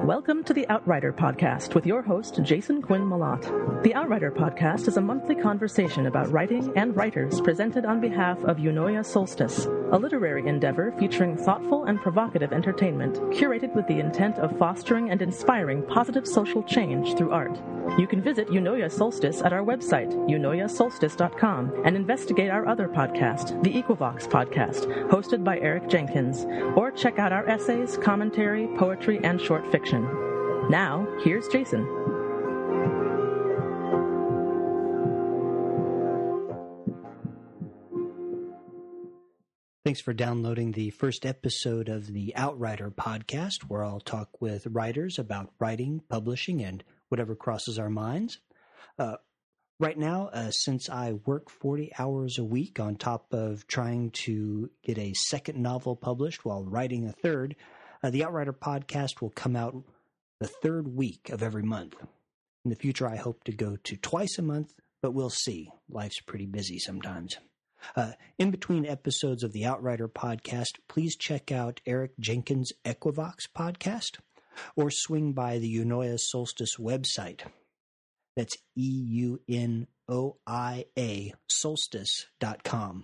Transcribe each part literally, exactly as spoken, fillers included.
Welcome to the Outrider Podcast with your host, Jason Quinn Malott. The Outrider Podcast is a monthly conversation about writing and writers presented on behalf of Eunoia Solstice, a literary endeavor featuring thoughtful and provocative entertainment, curated with the intent of fostering and inspiring positive social change through art. You can visit Eunoia Solstice at our website, eunoia solstice dot com, and investigate our other podcast, the Equivox Podcast, hosted by Eric Jenkins, or check out our essays, commentary, poetry, and short fiction. Now, here's Jason. Thanks for downloading the first episode of the Outrider Podcast, where I'll talk with writers about writing, publishing, and whatever crosses our minds. Uh, right now, uh, since I work forty hours a week on top of trying to get a second novel published while writing a third, uh, the Outrider Podcast will come out the third week of every month. In the future, I hope to go to twice a month, but we'll see. Life's pretty busy sometimes. Uh, in between episodes of the Outrider Podcast, please check out Eric Jenkins' Equivox Podcast, or swing by the Eunoia Solstice website. That's E U N O I A solstice dot com.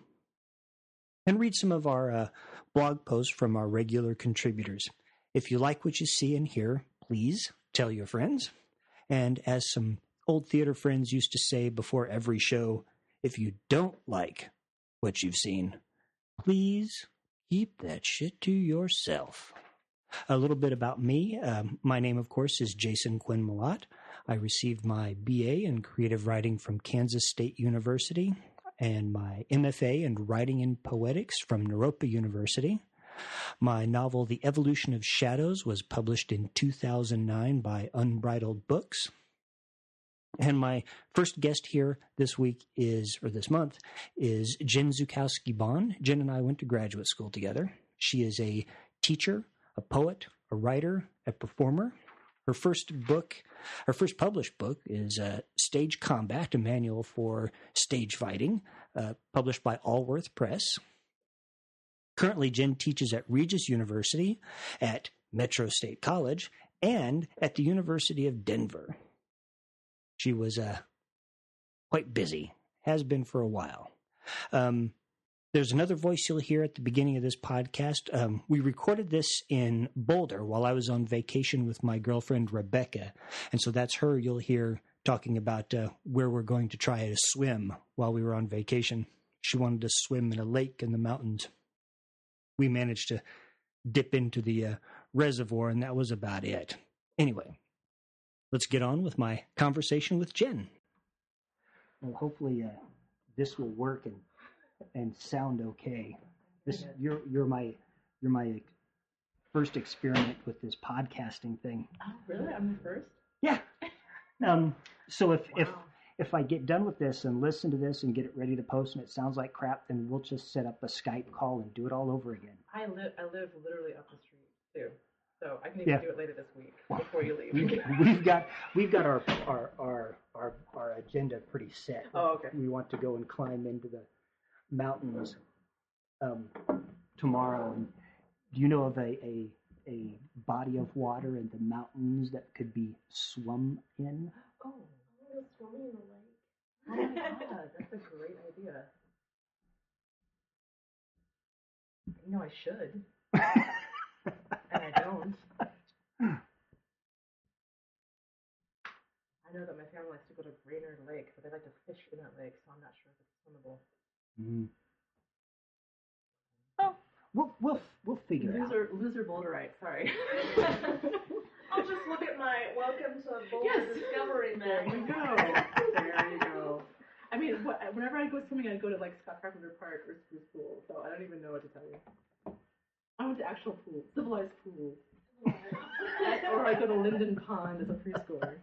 And read some of our uh, blog posts from our regular contributors. If you like what you see and hear, please tell your friends. And as some old theater friends used to say before every show, if you don't like what you've seen, please keep that shit to yourself. A little bit about me. Um, my name, of course, is Jason Quinn Malott. I received my B A in creative writing from Kansas State University and my M F A in writing and poetics from Naropa University. My novel, The Evolution of Shadows, was published in two thousand nine by Unbridled Books. And my first guest here this week is, or this month, is Jen Zukowski-Bond. Jen and I went to graduate school together. She is a teacher, a poet, a writer, a performer. Her first book, her first published book is uh, Stage Combat, a manual for stage fighting, uh, published by Allworth Press. Currently, Jen teaches at Regis University, at Metro State College, and at the University of Denver. She was uh, quite busy, has been for a while. Um, there's another voice you'll hear at the beginning of this podcast. Um, we recorded this in Boulder while I was on vacation with my girlfriend, Rebecca. And so that's her you'll hear talking about uh, where we're going to try to swim while we were on vacation. She wanted to swim in a lake in the mountains. We managed to dip into the uh, reservoir, and that was about it. Anyway, let's get on with my conversation with Jen. Well, hopefully uh, this will work and and sound okay. This you're you're my you're my first experiment with this podcasting thing. Oh, really? I'm the first? Yeah. Um. So if Wow. if if I get done with this and listen to this and get it ready to post and it sounds like crap, then we'll just set up a Skype call and do it all over again. I live I live literally up the street too, so I can even Yeah. do it later this week before you leave. We, we've got we've got our, our our our our agenda pretty set. Oh, okay. We want to go and climb into the mountains um, tomorrow. And do you know of a, a a body of water in the mountains that could be swum in? Oh, swimming in the lake. Oh my god, that's a great idea. You know I should, and I don't. I know that my family likes to go to Brainerd Lake, but they like to fish in that lake, so I'm not sure if it's swimmable. Mm. Oh, we'll we'll we'll figure it out. Loser, loser boulderite. Sorry. I'll just look at my welcome to Boulder Yes. Discovery There map. you go. There you go. I mean, wh- whenever I go swimming, I go to like Scott Carpenter Park or Spruce Pool, so I don't even know what to tell you. I went to actual pools, civilized pools. Or I go to Linden Pond as a preschooler.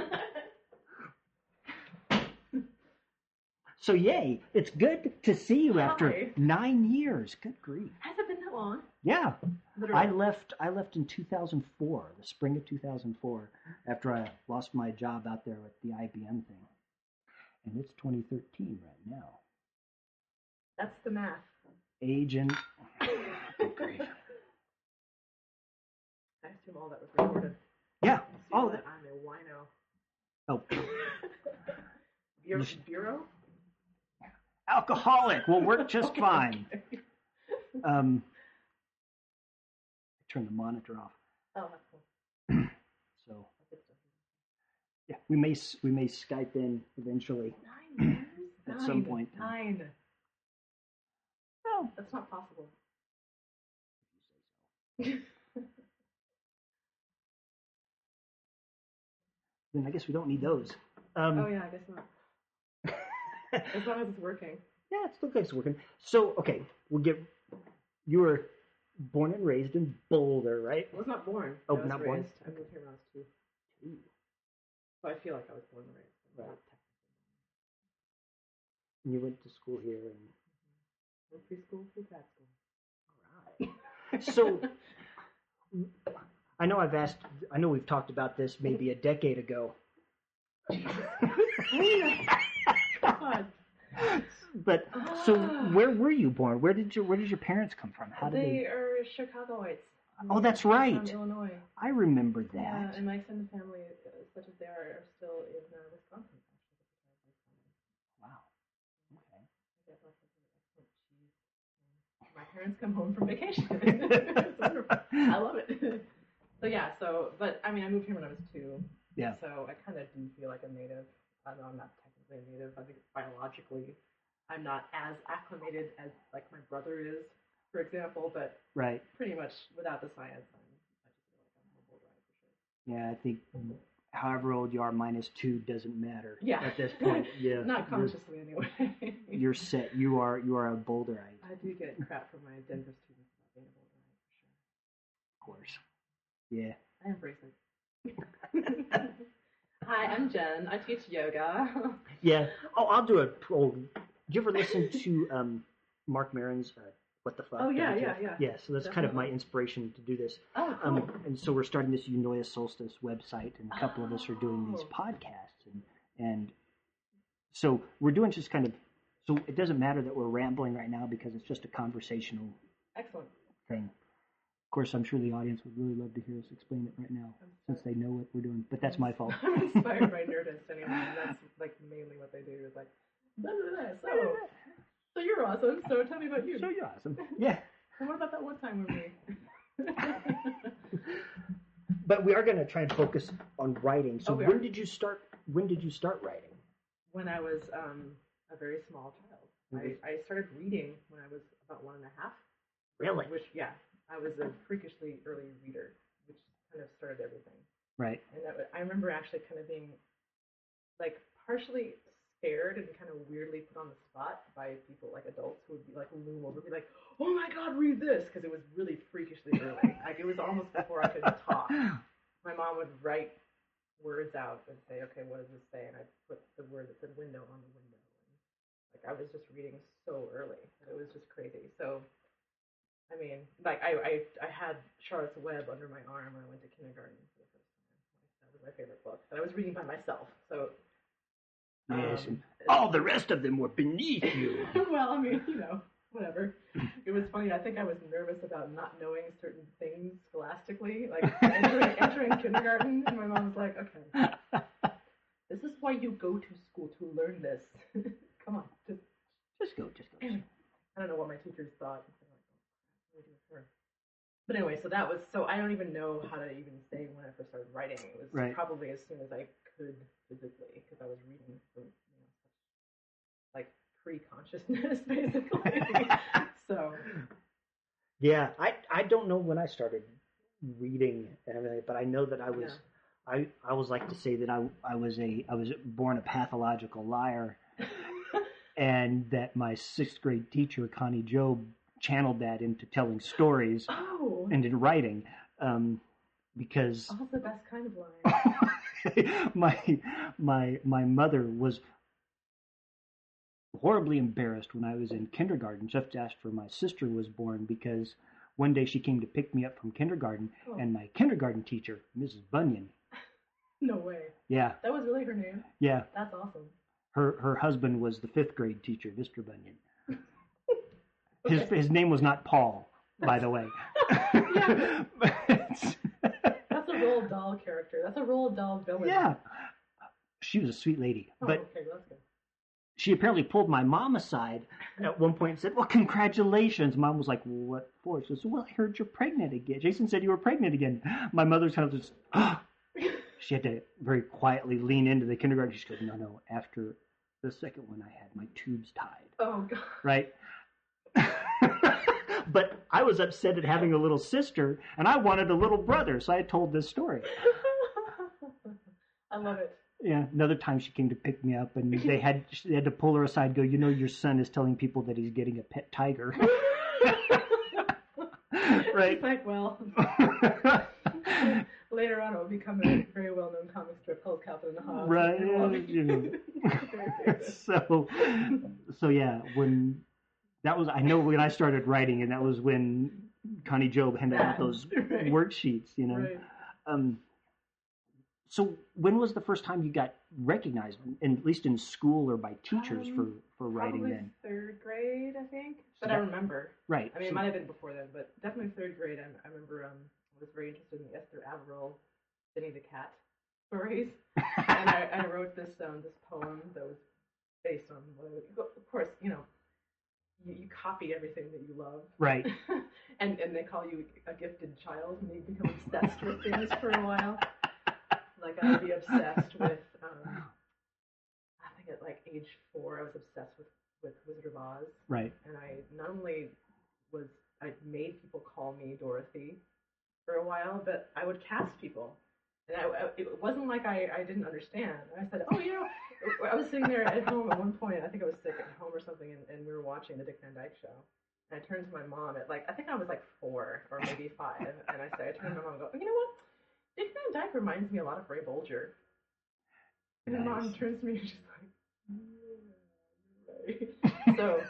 So yay! It's good to see you after Hi. nine years. Good grief! Has it been that long? Yeah, Literally. I left. I left in two thousand four, the spring of two thousand four, after I lost my job out there with the I B M thing, and it's twenty thirteen right now. That's the math. Agent. Good grief. I assume all that was recorded. Oh, that that- I'm a wino. Oh, Bureau? Bureau? alcoholic will work just fine. Okay. Um, turn the monitor off. Oh, that's cool. So That's good stuff. yeah, we may s- we may Skype in eventually Nine years? at Nine. some point. Nine. Oh, That's not possible. then I guess we don't need those. Um, Oh, yeah, I guess not. As long as it's working. Yeah, it still looks like it's working. So, okay, we'll get. You were born and raised in Boulder, right? I was not born. Oh, I was not raised. born? I moved here when I was two. So I feel like I was born and raised. Right. Not And you went to school here, and technically. Preschool through grad school. so I know I've asked. I know we've talked about this maybe a decade ago. God. But so, Ah. where were you born? Where did your Where did your parents come from? How did They they? are Chicagoites. Oh, that's They're right. From Illinois. I remember that. Yeah, and my extended family, uh, such as they are, are still in uh, Wisconsin. Actually, Wow. Okay. they have lots of excellent cheese. And my parents come home from vacation. It's wonderful. I love it. So yeah, so but I mean, I moved here when I was two. Yeah. So I kind of do feel like a native. Although I'm not technically a native. I think biologically, I'm not as acclimated as like my brother is, for example. But Right. pretty much without the science, I'm, I just feel like I'm a mobile guy for sure. Yeah, I think however old you are, minus two doesn't matter. Yeah. At this point, yeah. Not you're- consciously anyway. You're set. You are you are a Boulderite, I do get crap from my Denver students about being a Boulderite of course. Yeah. for sure. I embrace it. Hi, I'm Jen. I teach yoga. Yeah. Oh, I'll do a. Oh, did you ever listen to um, Mark Maron's uh, What the Fuck? Oh, yeah, W T F? yeah, yeah. Yeah, so that's kind of my Definitely. inspiration to do this. Oh, cool. Um, and so we're starting this Unoya Solstice website, and a couple of us are doing these Oh. podcasts. And, and so we're doing just kind of. So it doesn't matter that we're rambling right now because it's just a conversational Excellent. thing. Of course, I'm sure the audience would really love to hear us explain it right now, since they know what we're doing. But that's my fault. I'm inspired by Nerdist anyway. And that's like mainly what they do is like, blah, blah, blah. So, so you're awesome. So tell me about you. So you're awesome. Yeah. And what about that one time when we? But we are going to try and focus on writing. So Oh, we when are. did you start? When did you start writing? When I was um, a very small child, Mhm. I, I started reading when I was about one and a half. Really? Which, yeah, I was a freakishly early reader, which kind of started everything. Right. And that was, I remember actually kind of being like partially scared and kind of weirdly put on the spot by people like adults who would be like loom over, be like, "Oh my God, read this!" Because it was really freakishly early. Like it was almost before I could talk. My mom would write words out and say, "Okay, what does this say?" And I'd put the word that said "window" on the window. And, like I was just reading so early that it was just crazy. So. I mean, like I, I, I had Charlotte's Web under my arm when I went to kindergarten for the first time. That was my favorite book. And I was reading by myself, so. Yes. um, and all the rest of them were beneath you. well, I mean, you know, whatever. It was funny. I think I was nervous about not knowing certain things scholastically, like entering, entering kindergarten. And my mom was like, "Okay, this is why you go to school to learn this. Come on, just." Just go. Just go. I don't know what my teachers thought. But anyway, so that was so I don't even know how to even say when I first started writing. It was Right. probably as soon as I could physically, because I was reading from you know, like pre-consciousness basically. So Yeah, I I don't know when I started reading and everything, but I know that I was. Yeah. I, I always like to say that I, I was a I was born a pathological liar, and that my sixth grade teacher Connie Job channeled that into telling stories oh, and in writing, um, because oh, the best kind of line. my my my mother was horribly embarrassed when I was in kindergarten, just after my sister was born, because one day she came to pick me up from kindergarten, Oh. and my kindergarten teacher, Missus Bunyan, No way. yeah, That was really her name. yeah, That's awesome. her her husband was the fifth grade teacher, Mister Bunyan. His Okay. his name was not Paul, by the way. Yeah. But- That's a role Roald Dahl character. That's a Roald Dahl villain. Yeah. She was a sweet lady. Oh, but okay, well, that's good. she apparently pulled my mom aside at one point and said, well, congratulations. Mom was like, well, what for? She goes, well, I heard you're pregnant again. Jason said you were pregnant again. My mother's kind of just, oh. She had to very quietly lean into the kindergarten. She goes, no, no, after the second one, I had my tubes tied. Oh, God. Right? But I was upset at having a little sister, and I wanted a little brother, so I told this story. I love it. Yeah, another time she came to pick me up, and they had they had to pull her aside and go, you know, your son is telling people that he's getting a pet tiger. Right? It's like, well, later on it will become a very well-known comic strip called Calvin and Hobbes. Right. You know. so, so yeah, when that was, I know when I started writing, and that was when Connie Job handed out those right. worksheets, you know. Right. Um, so when was the first time you got recognized, in, at least in school or by teachers, um, for, for writing probably then? third grade, I think. But So I that- remember. Right. I mean, so- it might have been before then, but definitely third grade. I, I remember um, I was very interested in the Esther Averill, Jenny the Cat stories. And I, I wrote this um, this poem that was based on what I would, of course, you know, you, you copy everything that you love. Right. and and they call you a gifted child, and you become obsessed with things for a while. Like I'd be obsessed with, um, I think at like age four, I was obsessed with, with Wizard of Oz. Right. And I not only was, I made people call me Dorothy for a while, but I would cast people. And I, I, it wasn't like I, I didn't understand. I said, oh, you know, I was sitting there at home at one point, I think I was sick at home or something, and, and we were watching the Dick Van Dyke Show. And I turned to my mom at like, I think I was like four or maybe five, and I said, I turned to my mom and go, you know what? Dick Van Dyke reminds me a lot of Ray Bolger. And Nice. my mom turns to me and she's like, yeah, right. So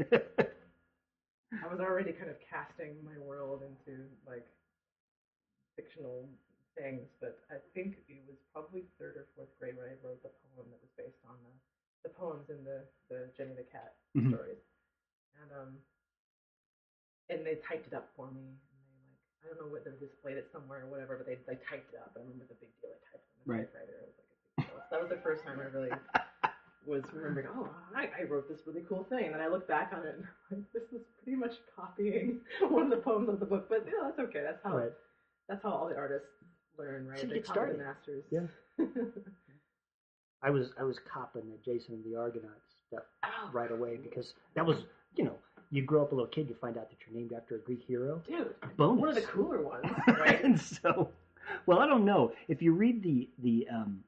I was already kind of casting my world into like fictional things, but I think it was probably third or fourth grade when I wrote the poem that was based on the, the poems in the, the Jenny the Cat Mhm. stories. And um and they typed it up for me. I don't know whether they displayed it somewhere or whatever, but they they typed it up. I remember the big deal. I typed it on the Right. typewriter. It was like a big deal. So that was the first time I really was remembering, oh, I, I wrote this really cool thing. And then I look back on it and I'm like, this is pretty much copying one of the poems of the book. But you know, that's okay. That's how Right. that's how all the artists learn, right? So They get copy started. the masters. Yeah. I was I was copping the Jason and the Argonauts stuff Oh, right away because that was, you know, you grow up a little kid, you find out that you're named after a Greek hero. dude, Bonus. one of the cooler ones, right? And so, well, I don't know if you read the the um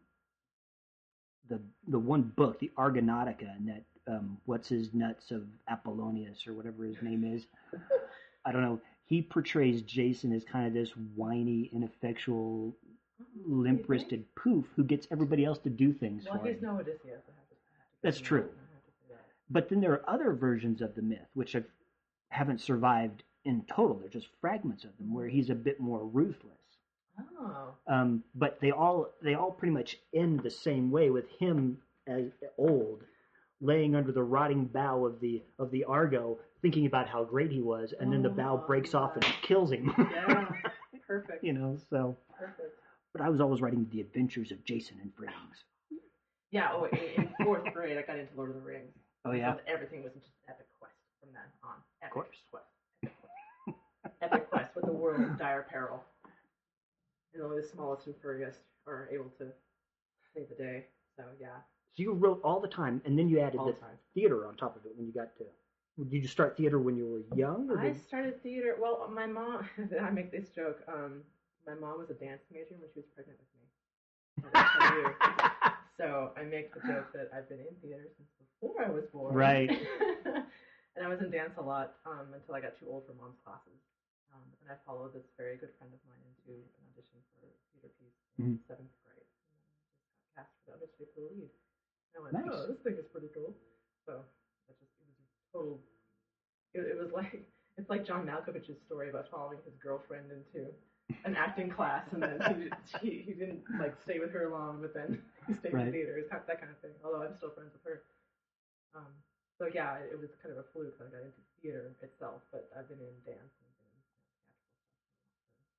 the the one book, the Argonautica, and that um what's his nuts of Apollonius or whatever his name is. I don't know. He portrays Jason as kind of this whiny, ineffectual, limp-wristed poof who gets everybody else to do things Well, for he's him. no Odysseus. I have to, I have to That's give him true. that. I have to say that. But then there are other versions of the myth which have haven't survived in total. They're just fragments of them where he's a bit more ruthless. Oh. Um, but they all they all pretty much end the same way, with him as old, laying under the rotting bow of the of the Argo, thinking about how great he was, and then the bow Oh, breaks off and yeah. kills him. Yeah. Perfect. You know, so. Perfect. But I was always writing the adventures of Jason and friends. Yeah, oh, in, in fourth grade, I got into Lord of the Rings. Oh yeah, So everything was just epic quest from then on. Epic of course. quest. Epic quest. Epic quest with the world in dire peril. And only the smallest and furriest are able to save the day. So yeah, So you wrote all the time, and then you added all the the time. theater on top of it when you got to. Did you start theater when you were young? Or I did... started theater. Well, my mom. I make this joke. Um, my mom was a dance major when she was pregnant with me. And I'll tell you. So I make the joke that I've been in theater since before I was born. Right. And I was in dance a lot um, until I got too old for mom's classes. Um, and I followed this very good friend of mine into an audition for a theater piece in Mhm. seventh grade. And then I just got cast for the audition for the lead. And I went, Nice. oh, this thing is pretty cool. So that just it was a total. It, it was like it's like John Malkovich's story about following his girlfriend into an acting class, and then he, he he didn't like stay with her long, but then he stayed Right. in theater. It's kind of, that kind of thing. Although I'm still friends with her. Um, so yeah, it, it was kind of a fluke that I got into theater itself, but I've been in dance and been in theatrical stuff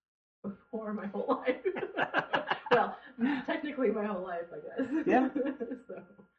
before my whole life. Well, technically my whole life, I guess. Yeah. so.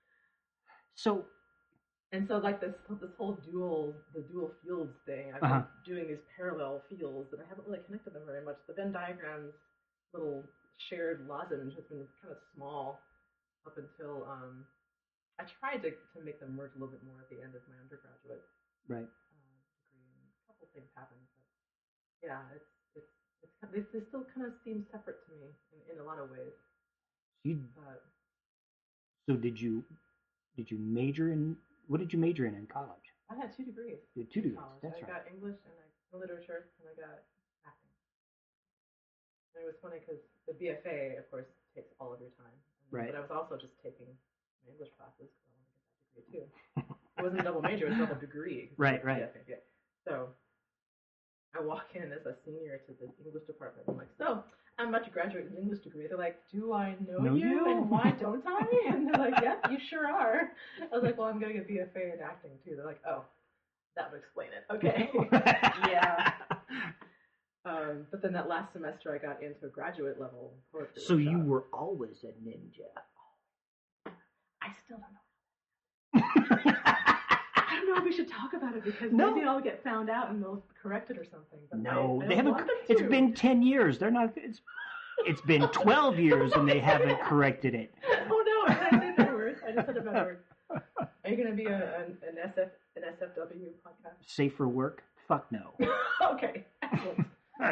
So. And so, like this, this whole dual, the dual fields thing. I've Uh-huh. been doing these parallel fields, and I haven't really connected them very much. The Venn diagram's little shared lozenge has been kind of small up until um, I tried to, to make them merge a little bit more at the end of my undergraduate Right. uh, degree, and a couple things happened. But yeah, it's it's it's kind of, they, they still kind of seem separate to me in, in a lot of ways. You. But So did you? Did you major in? What did you major in in college? I had two degrees. You had two in degrees. college. That's I right. got English and I literature, and I got acting. And it was funny because the B F A, of course, takes all of your time. And, Right. But I was also just taking my English classes because I wanted to get that degree too. It wasn't a double major; it was a double degree. Right, right. B F A, yeah. So I walk in as a senior to the English department. I'm like, so I'm about to graduate with an English degree. They're like, do I know, Know you? you? And why don't I? And they're like, yep, you sure are. I was like, well, I'm going to get B F A in acting too. They're like, oh, that would explain it. Okay. Yeah. Um, but then that last semester I got into a graduate level poetry So you workshop. were always a ninja. I still don't know. I don't know if we should talk about it because No. maybe I'll get found out and they'll correct it or something. But No, I, I they don't haven't. want them It's to. been ten years. They're not. It's. It's been twelve years and they haven't corrected it. Oh no! I didn't say that word. I just said a bad word. Are you going to be a, an, an S F an S F W podcast? Safe for work? Fuck no. Okay. Excellent.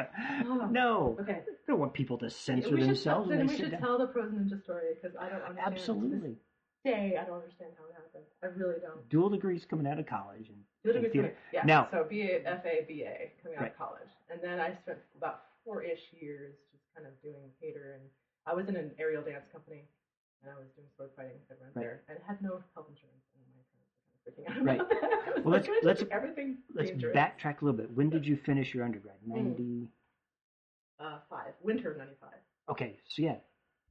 No. Okay. I don't want people to censor we should, themselves then when we they sit should down. tell the Pros Ninja story because I don't understand. Absolutely. To this day, I don't understand how it happened. I really don't. Dual degrees coming out of college. And, Dual and degrees theater. coming- Yeah. Now, So B A, F A, B A coming out Right. of college, and then I spent about four-ish years just kind of doing theater, and I was in an aerial dance company, and I was doing sword fighting at rent Right. there, and had no health insurance, and my parents were kind of freaking out Right. about that. I was Well, like, let's- "Can I let's- just do everything let's dangerous?" backtrack a little bit. When did you finish your undergrad? Hmm. ninety Uh, five winter of ninety-five. Okay, so yeah.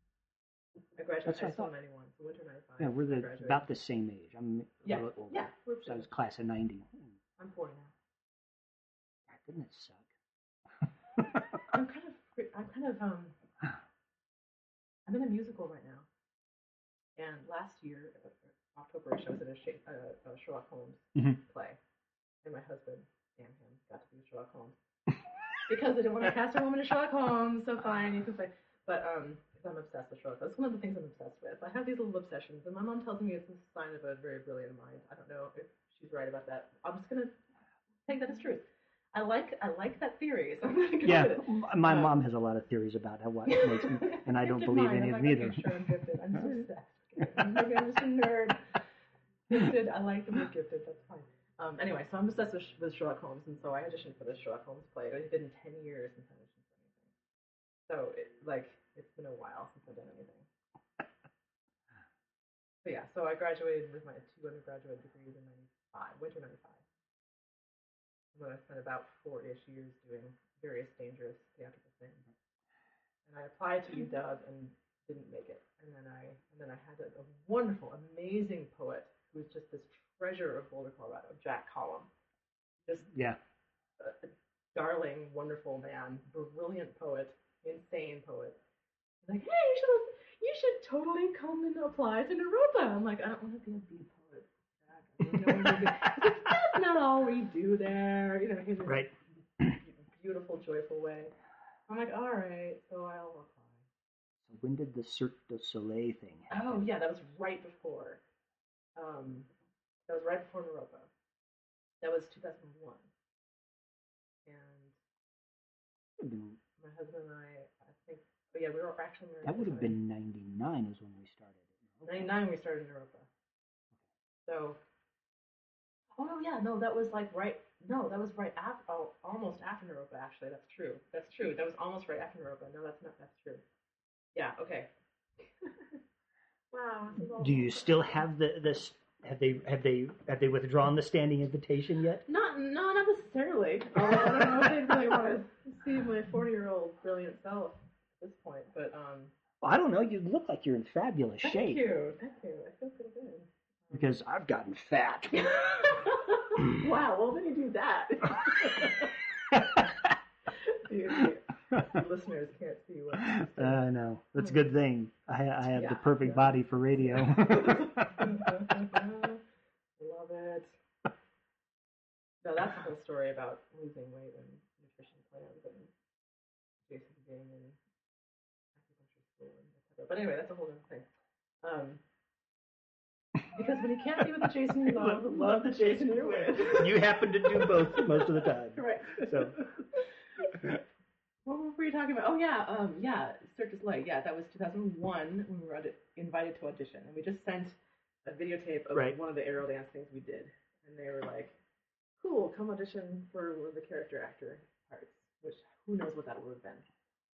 I graduated That's what I high school thought. in ninety-one, so winter ninety-five. Yeah, we're I the, graduated. about the same age. I'm a Yeah, little older. yeah, we're So I was pretty- class of ninety. I'm forty now. God, didn't it suck? I'm kind of, I'm kind of, um, I'm in a musical right now. And last year, uh, October-ish, I was in a, Sha- uh, a Sherlock Holmes Mhm. play. And my husband, damn him, got to be Sherlock Holmes. Because they didn't want to cast a woman as Sherlock Holmes, so fine, you can play. But, um, because I'm obsessed with Sherlock. That's one of the things I'm obsessed with. I have these little obsessions, and my mom tells me it's a sign of a very brilliant mind. I don't know if she's right about that. I'm just gonna take that as truth. I like I like that theory, so I'm gonna go Yeah, with it. m- my Um, mom has a lot of theories about how what makes me, and I don't Gifted believe mind. any I'm of like, them either. okay, sure, I'm gifted. I'm just obsessed. Maybe I'm just a nerd. Gifted. I like the word gifted. That's fine. Um, anyway, so I'm obsessed with, with Sherlock Holmes, and so I auditioned for this Sherlock Holmes play. It's been ten years since I auditioned for anything. So, it, like, it's been a while since I've done anything. So yeah, so I graduated with my two undergraduate degrees in ninety-five, winter ninety-five. And then I spent about four-ish years doing various dangerous theatrical things. And I applied to U W and didn't make it. And then I and then I had a, a wonderful, amazing poet who was just this treasure of Boulder, Colorado, Jack Collum. Just Yeah. a, a darling, wonderful man, brilliant poet, insane poet. He's like, hey, you should you should totally come and apply to Naropa. I'm like, I don't want to be a bee poet. Jack. I don't know what to do. He's like, that's not all we do there. You know, he's Right. beautiful, joyful way. I'm like, all right, so I'll apply. So when did the Cirque du Soleil thing happen? Oh yeah, that was right before. Um, that was right before Naropa. That was two thousand one, and Been- my husband and I, I think, oh yeah, we were actually married. That would at have the time. been ninety-nine is when we started. ninety-nine we started in Naropa. So, oh no, yeah, no, that was like right, no, that was right after, oh, almost after Naropa, actually, that's true. That's true, that was almost right after Naropa. No, that's not, that's true. Yeah, okay. Wow. this is all Do you wrong. still have the this? Have they have they have they withdrawn the standing invitation yet? Not, no, not necessarily. Oh, I don't know if they really want to see my forty-year-old brilliant self at this point, but, um, Well, I don't know. You look like you're in fabulous thank shape. you, thank you, I feel pretty good. Because I've gotten fat. Wow, well, then you do that. Dude, The listeners can't see what. Uh, no, that's a good thing. I, I have Yeah, the perfect yeah. body for radio. Love it. No, that's the whole story about losing weight and nutrition plans and Jason being in acupuncture school and et cetera. But anyway, that's a whole other thing. Um, because when you can't be with the Jason you love, love the Jason you're with. You happen to do both most of the time. Right. So. What were we talking about? Oh yeah, um, yeah, Cirque du Soleil. Yeah, that was two thousand one when we were audi- invited to audition, and we just sent a videotape of right. one of the aerial dance things we did, and they were like, "Cool, come audition for one of the character actor parts," which who knows what that would have been.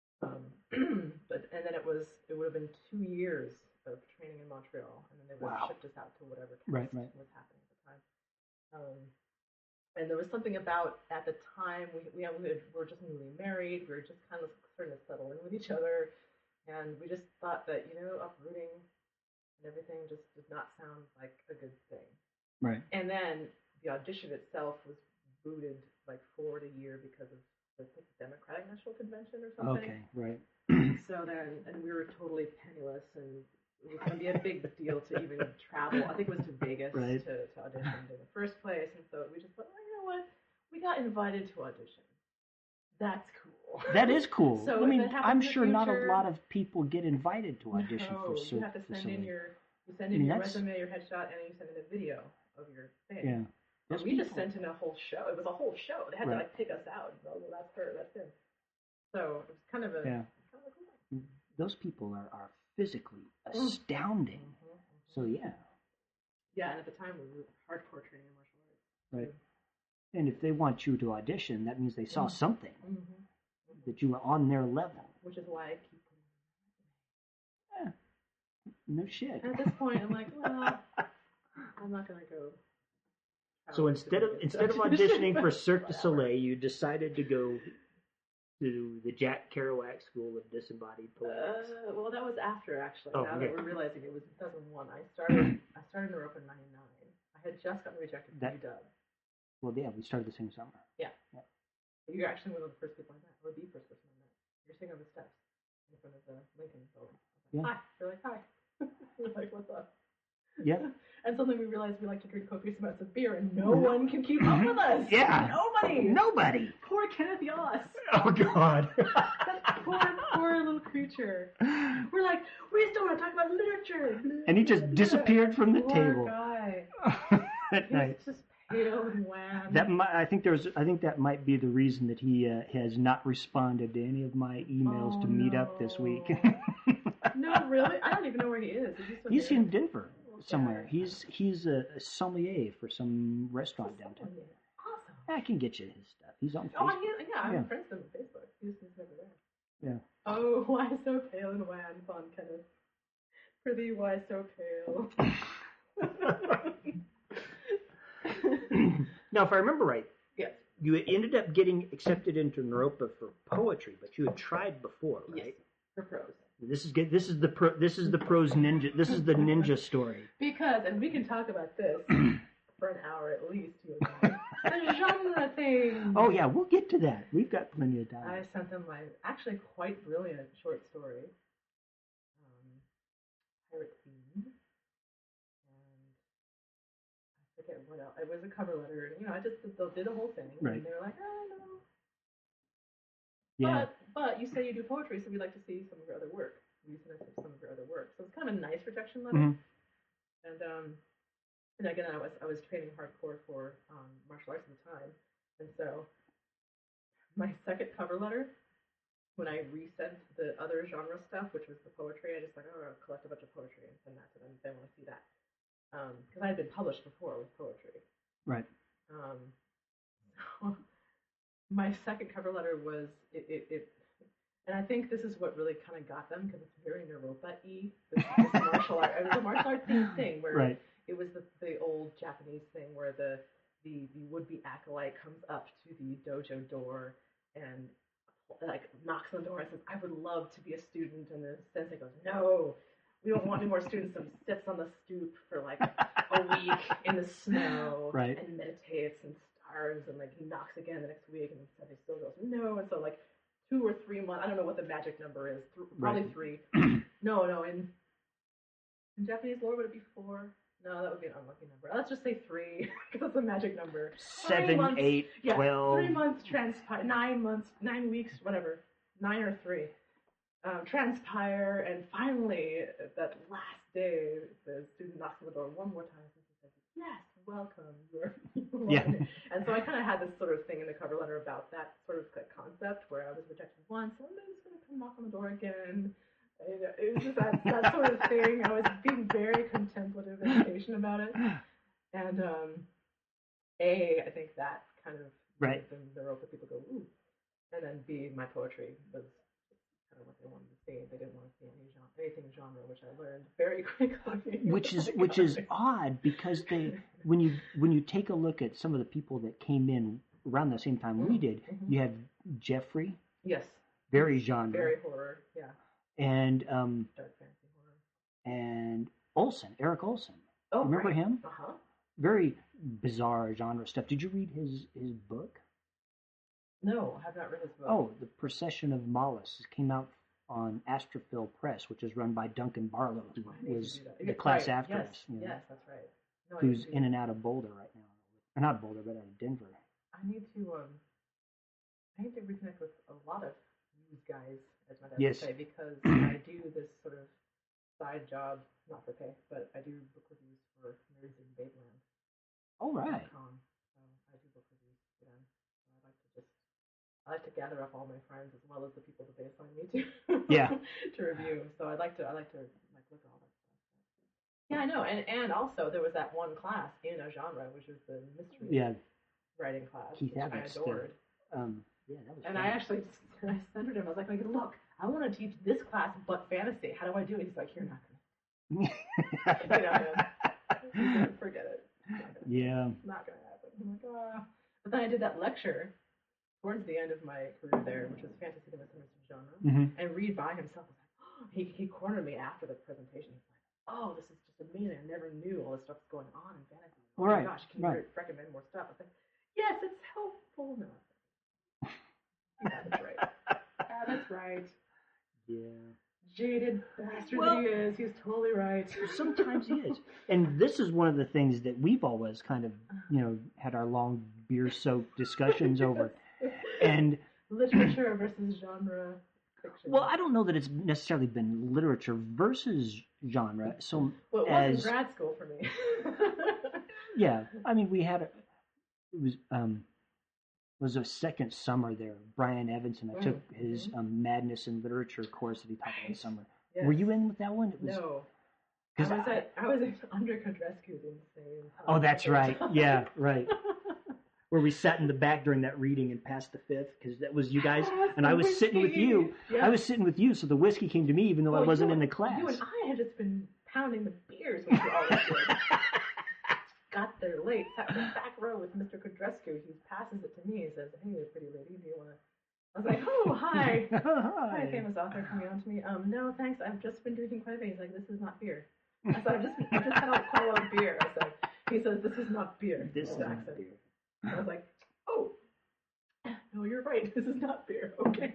Um, but and then it was it would have been two years of training in Montreal, and then they would have wow. shipped us out to whatever cast right, right. was happening at the time. Um, And there was something about, at the time, we we, we were just newly married, we were just kind of starting to settle in with each other, and we just thought that, you know, uprooting and everything just did not sound like a good thing. Right. And then the audition itself was booted, like, forward a year because of the Democratic National Convention or something. Okay, right. So then, and we were totally penniless, and it was going to be a big deal to even travel. I think it was to Vegas right. to, to audition in the first place. And so we just thought, oh, you know what? We got invited to audition. That's cool. That is cool. So I mean, I'm in sure future, not a lot of people get invited to audition no, for you Cirque have to du send Soleil. in your, you send in I mean, your that's... resume, your headshot, and you send in a video of your thing. Yeah. And we people... just sent in a whole show. It was a whole show. They had right. to like pick us out. Oh, well, that's her. That's him. So it was kind of a. Yeah. Kind of a cool thing. Those people are, are physically astounding. Mm-hmm, mm-hmm. So yeah. Yeah, and at the time we were hardcore training in martial arts. Right. Mm-hmm. And if they want you to audition, that means they saw mm-hmm. something mm-hmm. Mm-hmm. that you were on their level. Which is why I keep putting. Yeah. No shit. And at this point, I'm like, well, I'm not gonna go. So instead of instead of auditioning for Cirque du Soleil, you decided to go to the Jack Kerouac School of Disembodied Poetics. Uh, well, that was after actually. Oh, now okay. that we're realizing it was two thousand one, I started. I started in Europe in ninety-nine. I had just gotten rejected from U W. Well, yeah, we started the same summer. Yeah. yeah. You're actually one of the first people I met, or the first person I met. You're sitting on the steps in front of the Lincoln building. Yeah. Hi. They're like, hi. We're like, what's up? Yeah. And suddenly we realized we like to drink copious amounts of beer, and no one can keep up with us. Yeah. Nobody. Nobody. Poor Kenneth Yoss. Oh, God. That poor, poor little creature. We're like, we still want to talk about literature. And he just disappeared from the poor table. guy. That He's night. just pale and wan. That might, I think there's. I think that might be the reason that he uh, has not responded to any of my emails oh, to meet no. up this week. No, really? I don't even know where he is. is he He's in Denver somewhere. He's he's a, a sommelier for some restaurant downtown. Awesome. I can get you his stuff. He's on Facebook. Oh, he, yeah, I'm yeah. friends with him on Facebook. He's just never there. Yeah. Oh, why so pale and wan, fond Kenneth? For thee, why so pale? Now, if I remember right, yes. you ended up getting accepted into Naropa for poetry, but you had tried before, right? Yes, for prose. This is good. This is the pro, this is the prose ninja. This is the ninja story. Because, and we can talk about this for an hour at least. You and I. The genre thing. Oh yeah, we'll get to that. We've got plenty of time. I sent them my actually quite brilliant short story, um, Pirate Themed, and I forget what else. It was a cover letter, and you know, I just did the, did the whole thing, right. and they were like, oh no. Yeah. But, but you say you do poetry, so we'd like to see some of your other work. We sent us some of your other work, so it's kind of a nice rejection letter. Mm-hmm. And um, and again, I was I was training hardcore for um, martial arts at the time, and so my second cover letter, when I resent the other genre stuff, which was the poetry, I just like, oh, I'll collect a bunch of poetry and send that to them. They want to see that because um, I had been published before with poetry. Right. Um, so my second cover letter was it, it, it, and I think this is what really kind of got them because it's very Naropa-y. This, this martial art, it was a martial art themed thing where right. it was the the old Japanese thing where the the, the would-be acolyte comes up to the dojo door and like knocks on the door and says, "I would love to be a student," and the sensei goes, "No, we don't want any more students." So he sits on the stoop for like a week in the snow right. and meditates and starves, and like he knocks again the next week, and the sensei still goes, "No," and so like two or three months. I don't know what the magic number is. Th- probably Right. three. no, no. In in Japanese lore, would it be four? No, that would be an unlucky number. Let's just say three, because that's a magic number. Three Seven, months- eight, Yeah, twelve. three months transpire, nine months, nine weeks, whatever, nine or three, um, transpire, and finally, that last day, the student knocks on the door one more time, and she says, "Yes, welcome, you're." Yeah. And so I kind of had this sort of thing in the cover letter about that sort of like concept where I was rejected once, and then it's going to come knock on the door again. And it was just that, that sort of thing. I was being very contemplative and patient about it. And um, A, I think that kind of Right. the, the rope that people go, ooh. And then B, my poetry was kind of what they wanted to see. They didn't want to see any genre, anything genre, which I learned very quickly. Which is which is odd because they when you when you take a look at some of the people that came in around the same time we did, Mhm. you have Jeffrey, Yes. very genre, Very horror, yeah. and um Dark fantasy horror. and Olson, Eric Olson. Oh, Remember right. him? Uh-huh. Very bizarre genre stuff. Did you read his his book? No, I have not read his book. Oh, The Procession of Mollusks. It came out on Astrophil Press, which is run by Duncan Barlow, who I need to was do that. the Yeah, class right. after yes. us. You know, Yes, that's right. No, I need who's to do in that. and out of Boulder right now. Or not Boulder, but out of Denver. I need to um, I need to reconnect with a lot of these guys, as my dad Yes. would say, because I do this sort of side job, not for pay, but I do book reviews for Nerds in Babeland. All right. Con. So I do book reviews for them. So I like to just I like to gather up all my friends as well as the people that they assign me to. Yeah. to review. So I'd like to I like to like look at all that stuff. Yeah, I know. And and also there was that one class in a genre, which was the mystery Yeah. writing class, Keith which I Abbott's the- adored. Um, yeah, that was And fun. I actually I centered him. I was like, like, look, I want to teach this class but fantasy. How do I do it? He's like, you're not gonna. You know, He's like, forget it. It's not gonna, Yeah. it's not gonna happen. I'm like, ah. But then I did that lecture towards the end of my career there, which was fantasy the misunderstood genre. Mhm. And Reed by himself was like, oh, he he cornered me after the presentation. He's like, oh, this is just amazing. I never knew all this stuff's going on in fantasy. Oh Right, my gosh, can right. you recommend more stuff? I was like, yes, it's helpful. No. Yeah, that's right. Yeah, that's right. Yeah. Jaded bastard Well- that he is. He's totally right. Sometimes he is. And this is one of the things that we've always kind of, you know, had our long beer-soaked discussions over. And Literature versus genre fiction. well, I don't know that it's necessarily been literature versus genre. So well, it as was in grad school for me. yeah, I mean, we had a, it was um was a second summer there. Brian Evanson. I took Mm, his mhm. um, Madness in Literature course that he taught in the Right. summer. Yes. Were you in with that one? It was, No. I 'cause was I- at I was at under Kondrescu's insane. Oh, that's right. Yeah, right. Where we sat in the back during that reading and passed the fifth because that was you guys, Yes, and the I was sitting with whiskey. you. Yeah. I was sitting with you, so the whiskey came to me even though I Well, wasn't you in the and- class. You and I had just been pounding the beers, which we always did. Got there late, sat in the back row with Mister Kondrescu. He passes it to me and says, "Hey, pretty lady, do you want to?" I was like, "Oh, hi, hi, Hi. famous author coming on to me. Um, no, thanks. I've just been drinking quite a bit." He's like, "This is not beer." I said, "I just, I just had a, quite a lot of beer." I said, "He says this is not beer." This is His not accent. beer. I was like, "Oh, no, you're right. This is not beer." Okay.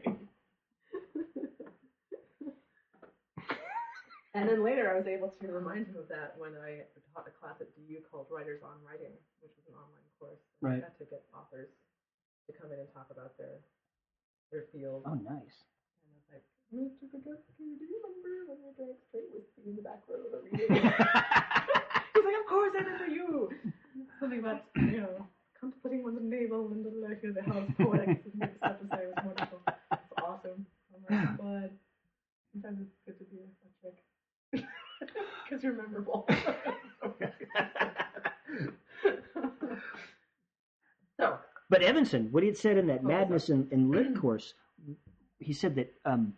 And then later, I was able to remind him of that when I taught a class at D U called Writers on Writing, which was an online course. And Right. I got to get authors to come in and talk about their their field. Oh, nice. And I was like, "Mister Kondrescu, do you remember when we drank straight whiskey in the back row of the reading?" He's like, "Of course, I remember you." Something about, you know, contemplating one's navel and the like of the house poetic stuff to say. It was wonderful. It's awesome. I'm like, I'm glad. Sometimes it's good to be a chick. Because you're memorable. So, But Evanson, what he had said in that What was Madness in, in Lit course, he said that um,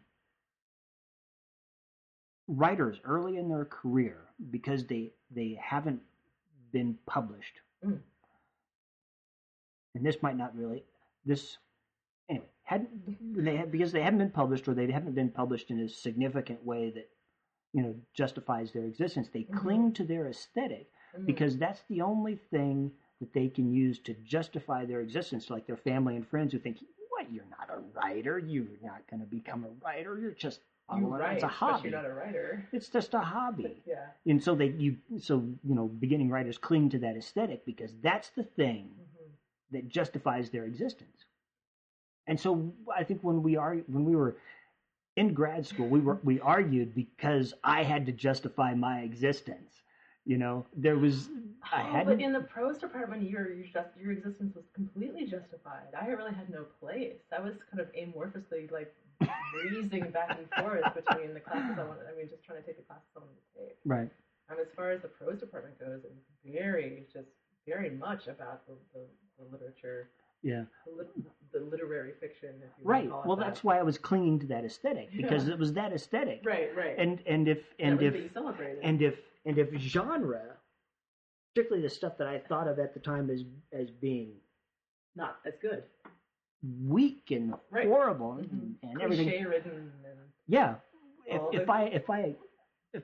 writers early in their career, because they they haven't been published, Mm. and this might not really this anyway hadn't they had, because they haven't been published or they haven't been published in a significant way that you know justifies their existence. They Mhm. cling to their aesthetic mm, because that's the only thing that they can use to justify their existence, like their family and friends who think, "What? you're not a writer. You're not going to become a writer. You're just You following. write, It's a but hobby. you're not a writer. It's just a hobby. Yeah. And so they you so you know beginning writers cling to that aesthetic because that's the thing Mm-hmm. that justifies their existence. And so I think when we are when we were in grad school, we were we argued because I had to justify my existence. You know, there was I Oh, had but in the prose department, your your, just, your existence was completely justified. I really had no place. I was kind of amorphously like breezing back and forth between the classes I wanted. I mean, just trying to take the classes I wanted to take. right. And as far as the prose department goes, it was very just very much about the, the, the literature, Yeah. the, lit, the literary fiction. If you Right. want to call it Well, that. that's why I was clinging to that aesthetic because Yeah. it was that aesthetic. right, right. And and if and that if was being celebrated. and if and if genre, particularly the stuff that I thought of at the time as as being not as good, weak and Right. horrible mm-hmm. and, and everything. cliche written and. Yeah. If All if the- I if I if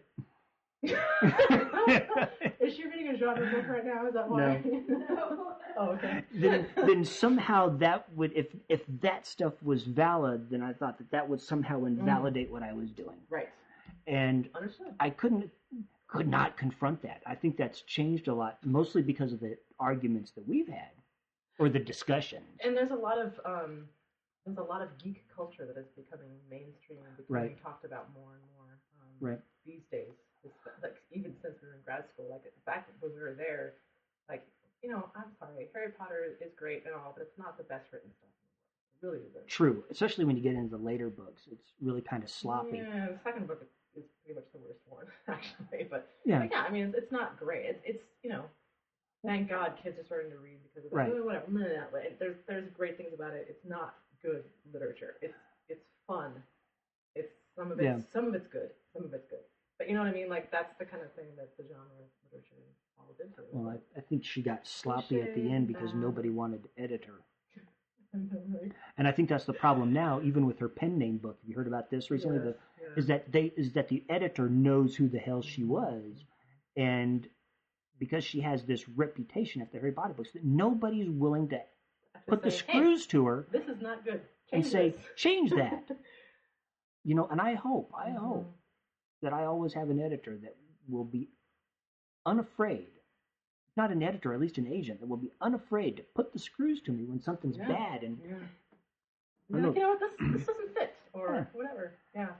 Is she reading a genre book right now? Is that why? No. Oh, okay. then then somehow that would if if that stuff was valid, then I thought that that would somehow invalidate what I was doing. Right. And Understood. I couldn't could not confront that. I think that's changed a lot, mostly because of the arguments that we've had or the discussions. And there's a lot of um, there's a lot of geek culture that is becoming mainstream and becoming Right. talked about more and more um, Right. these days. It's, like even since we were in grad school, like back when we were there, like you know, I'm sorry, Harry Potter is great and all, but it's not the best written stuff in the world. It really isn't. True, especially when you get into the later books, it's really kind of sloppy. Yeah, the second book is pretty much the worst one, actually. But Yeah. but yeah, I mean, it's, it's not great. It's, it's you know, thank God kids are starting to read because of that. Right. Whatever. Blah, blah, blah. There's there's great things about it. It's not good literature. It's it's fun. It's some of it. Yeah. Some of it's good. Some of it's good. But you know what I mean? Like that's the kind of thing that the genre of literature falls into. Well, I, I think she got sloppy at the Cliche, end because bad. nobody wanted to edit her. Right. And I think that's the problem now, even with her pen name book. Have you heard about this recently? Yes, The, yeah. Is that they is that the editor knows who the hell she was, and because she has this reputation after Harry Potter books, that nobody's willing to I have to put the say, screws hey, to her this is not good. and Change say, this. change that. You know, and I hope, I Mhm. hope that I always have an editor that will be unafraid, not an editor, at least an agent, that will be unafraid to put the screws to me when something's Yeah. bad. And Yeah. I You're know- like, you know what, this this doesn't fit, or Yeah. whatever. Yeah.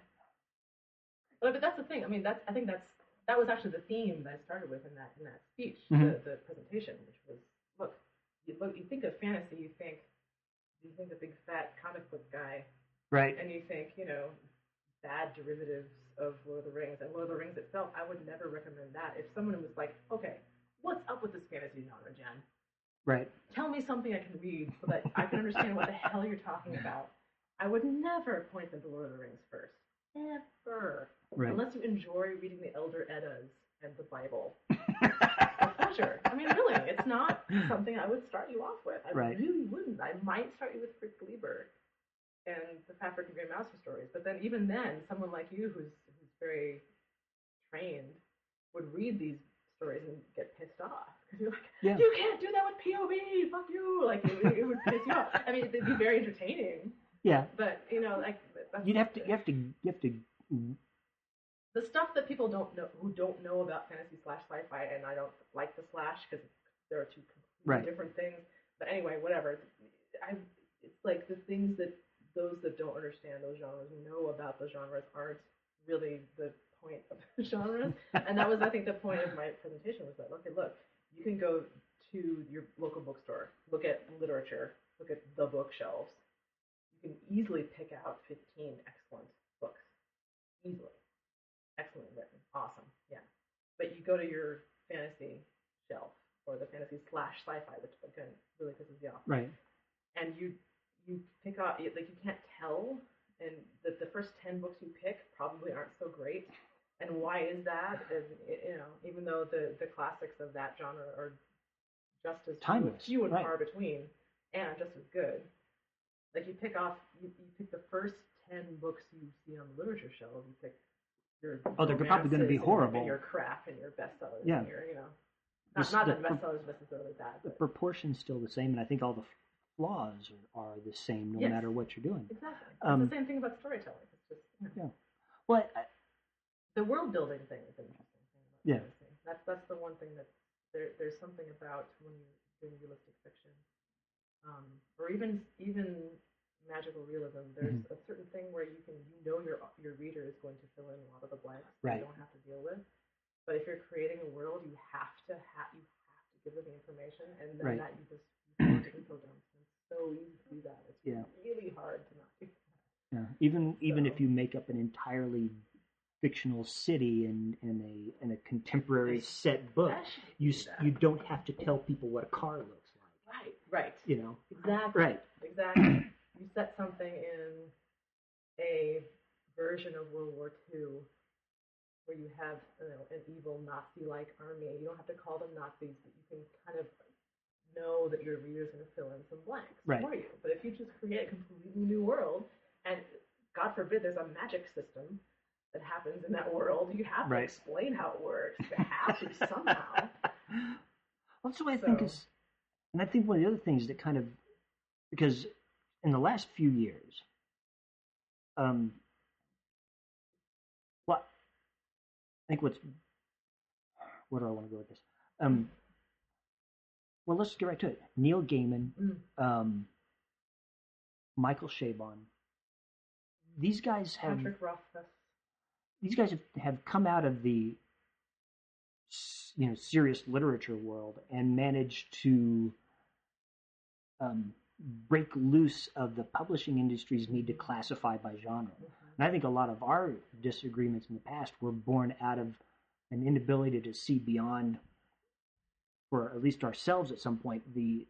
But, but that's the thing. I mean, that's I think that's that was actually the theme that I started with in that in that speech, Mhm. the, the presentation, which was look, you look, you think of fantasy, you think you think the big fat comic book guy, right, and you think you know bad derivatives of Lord of the Rings and Lord of the Rings itself. I would never recommend that. If someone was like, okay, what's up with this fantasy genre, Jen? right, Tell me something I can read so that I can understand what the hell you're talking about. I would never point them to Lord of the Rings first. Never. right. Unless you enjoy reading the Elder Eddas and the Bible. For pleasure. I mean, really, it's not something I would start you off with. I Right. really wouldn't. I might start you with Fritz Lieber and the Fabric and Grey Mouser stories. But then, even then, someone like you who's, who's very trained would read these stories and get pissed off. Because you're like, Yeah. you can't do that with P O V, fuck you. Like, it, it would piss you off. I mean, it'd be very entertaining. Yeah, But, you know, like, that's you'd have to, you have to, you have to. the stuff that people don't know, who don't know about fantasy slash sci-fi, and I don't like the slash because there are two completely Right. different things. But anyway, whatever. I, it's like the things that those that don't understand those genres know about those genres aren't really the point of the genres. And that was, I think, the point of my presentation was that, okay, look, you can go to your local bookstore, look at literature, look at the bookshelves. You can easily pick out fifteen excellent books. Easily. Excellent written. Awesome. Yeah. But you go to your fantasy shelf or the fantasy slash sci-fi, which again really pisses you off. Right. And you you pick out like you can't tell, and the the first ten books you pick probably aren't so great. And why is that? And, you know, even though the the classics of that genre are just as Timeless, few and right. far between, and just as good. Like you pick off, you, you pick the first ten books you see on the literature shelf. You pick your Oh, they're probably gonna be romances and your- horrible. And your crap and your bestsellers. Yeah. And your, you know, not, This- not the that pro- bestsellers necessarily bad. The But, proportion's still the same, and I think all the flaws are, are the same no Yes. matter what you're doing. Exactly. Um, it's the same thing about storytelling. It's just you know, Yeah. Well, I, the world building thing is an interesting thing about Yeah. fantasy. That's that's the one thing that there there's something about when you're doing realistic fiction, um, or even even magical realism. There's Mhm. a certain thing where you can you know your your reader is going to fill in a lot of the blanks that Right. you don't have to deal with. But if you're creating a world, you have to have you have to give them the information, and then Right. that you just you want to info dump. It's so easy to do that. It's Yeah. really hard to not do that. yeah. Even even So- if you make up an entirely fictional city in, in a in a contemporary set book, Especially you do s- that. you don't have to tell people what a car looks like. Right, right. You know. Exactly. Right. Exactly. You set something in a version of World War Two where you have you know, an evil Nazi-like army. You don't have to call them Nazis, but you can kind of know that your reader's going to fill in some blanks Right. for you. But if you just create a completely new world, and God forbid there's a magic system that happens in that world, you have Right. to explain how it works. You have to somehow. Well, that's what I think So- is, and I think one of the other things that kind of, because in the last few years, um, well, I think what's, where do I want to go with this? Um, well, let's get right to it. Neil Gaiman, Mm. um, Michael Chabon, these guys have Patrick Rothfuss. these guys have, have come out of the s- you know serious literature world and managed to um, break loose of the publishing industry's need to classify by genre. And I think a lot of our disagreements in the past were born out of an inability to see beyond, for at least ourselves at some point, the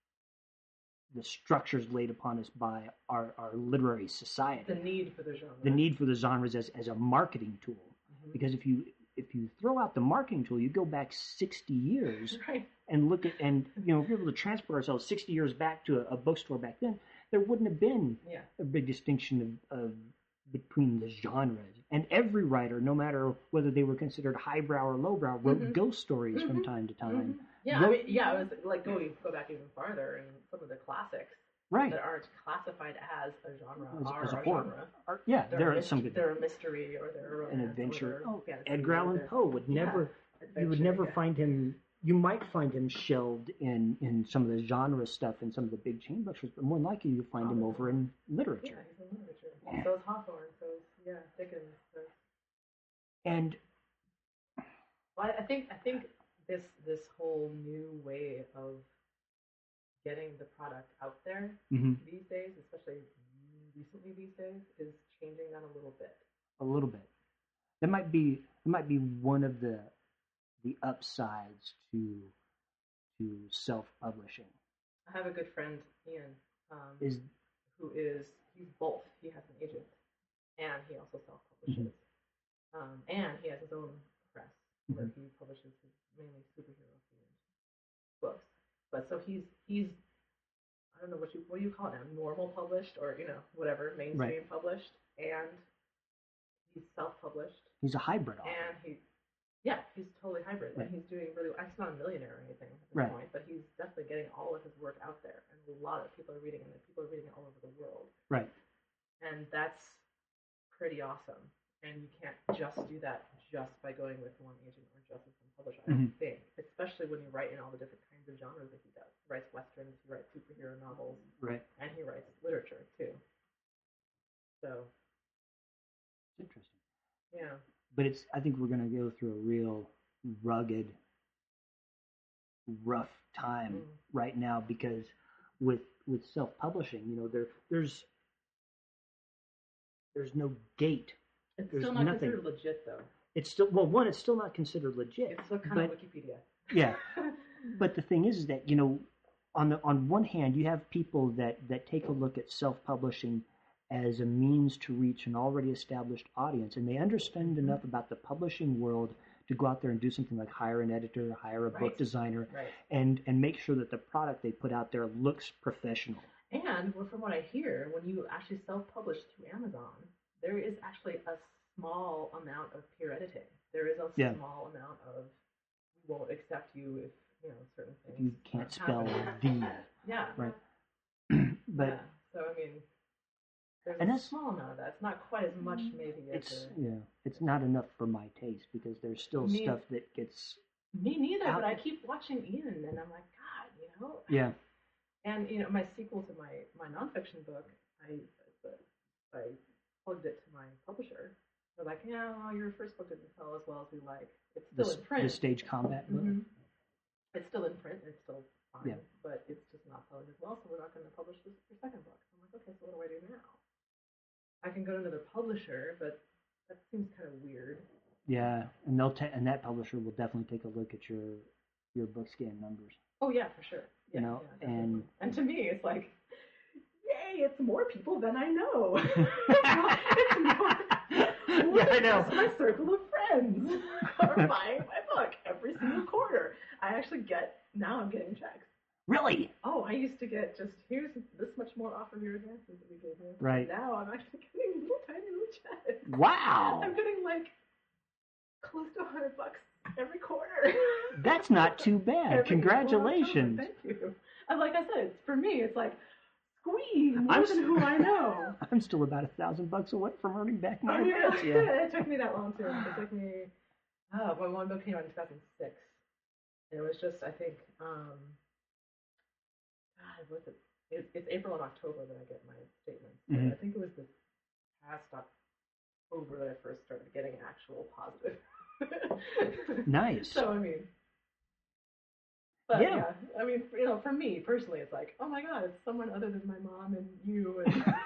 the structures laid upon us by our, our literary society. The need for the genre. The need for the genres as, as a marketing tool. Mhm. Because if you if you throw out the marketing tool, you go back sixty years Right. and look at, and you know, if we're able to transport ourselves sixty years back to a, a bookstore back then, there wouldn't have been Yeah. a big distinction of, of between the genres. And every writer, no matter whether they were considered highbrow or lowbrow, wrote Mhm. ghost stories from Mhm. time to time. Mhm. Yeah, Wrote- I mean, yeah, I was like go go back even farther, and some of the classics Right. that aren't classified as a genre As- are as a a horror. genre. Or, yeah, They're there a are myst- some good. They're a mystery, or they're a romance, An or adventure. they're Oh, fantasy, Edgar or Allan they're- Poe would yeah, never. You would adventure, never yeah. find him. You might find him shelved in, in some of the genre stuff in some of the big chain bookstores, but more likely you find him over in Yeah, literature. he's in literature. So is Hawthorne. So is yeah, Dickens. So. And Well, I I think I think this this whole new way of getting the product out there mhm, these days, especially recently these days, is changing that a little bit. a little bit. That might be that might be one of the the upsides to to self-publishing. I have a good friend, Ian, um, Is who is he's both. He has an agent, and he also self-publishes, um, and he has his own press where he publishes his mainly superhero-themed books. But so he's he's I don't know what you what do you call it now? Normal published, or you know whatever mainstream published, and he's self-published, he's a hybrid author. and he yeah he's totally hybrid, Right. and he's doing really. He's not a millionaire or anything at this Right. point, but he's definitely getting all of his work out there, and a lot of people are reading it. And people are reading it all over the world, Right. and that's pretty awesome. And you can't just do that just by going with one agent or just with one publisher. I don't Mhm. think, especially when you write in all the different kinds of genres that he does. He writes westerns, he writes superhero novels, Right. and he writes literature too. So It's interesting. yeah, But it's I think we're going to go through a real rugged, rough time Mm. right now because with with self-publishing, you know, there there's there's no gate. it's There's still not nothing. considered legit though. It's still well, one, it's still not considered legit. It's still kind but, of Wikipedia. yeah. But the thing is, is that you know, on the on one hand, you have people that that take a look at self-publishing as a means to reach an already established audience, and they understand Mhm. enough about the publishing world to go out there and do something like hire an editor, hire a book Right. designer, Right. and and make sure that the product they put out there looks professional. And well, from what I hear, when you actually self-publish through Amazon, there is actually a small amount of peer editing. There is a Yeah. small amount of we won't accept you if you know certain things. You can't aren't spell happening. the Yeah. right. but yeah. So I mean, there's and a that's small amount of that. It's not quite as much maybe as it's a, yeah, it's not enough for my taste because there's still Me- stuff that gets me neither. out- But I keep watching Ian, and I'm like, God, you know. yeah. And you know, my sequel to my my nonfiction book, I I plugged it to my publisher. They're like, yeah, well, your first book didn't sell as well as we like. It's still The, in print. the stage combat book. Mhm. It's still in print. It's still fine, Yeah. but it's just not selling as well. So we're not going to publish this your second book. So I'm like, okay, so what do I do now? I can go to another publisher, but that seems kind of weird. Yeah, and they'll ta- and that publisher will definitely take a look at your your book scan numbers. Oh yeah, for sure. Yeah, You know, yeah, and and to me, it's like, yay, it's more people than I know. it's more, yeah, I know. My circle of friends are buying my book every single quarter. I actually get now. I'm getting checks. Really? Oh, I used to get just here's this much more off of your advances that we gave you. Right. Now I'm actually getting little tiny little checks. Wow. I'm getting like close to a hundred bucks every quarter. That's not too bad. Every Congratulations. Thank you. And like I said, for me, it's like squeeze more I'm than s- who I know. I'm still about a thousand bucks away from earning back my Oh, yeah. advance. Yeah. It took me that long too. It took me. Oh, my one book came out in two thousand six, and it was just I think. um God, what's it? it? It's April and October that I get my statements. Mhm. I think it was the past October that I first started getting actual positive. Nice. So I mean, but Yeah. yeah. I mean, you know, for me personally, it's like, oh my God, it's someone other than my mom and you,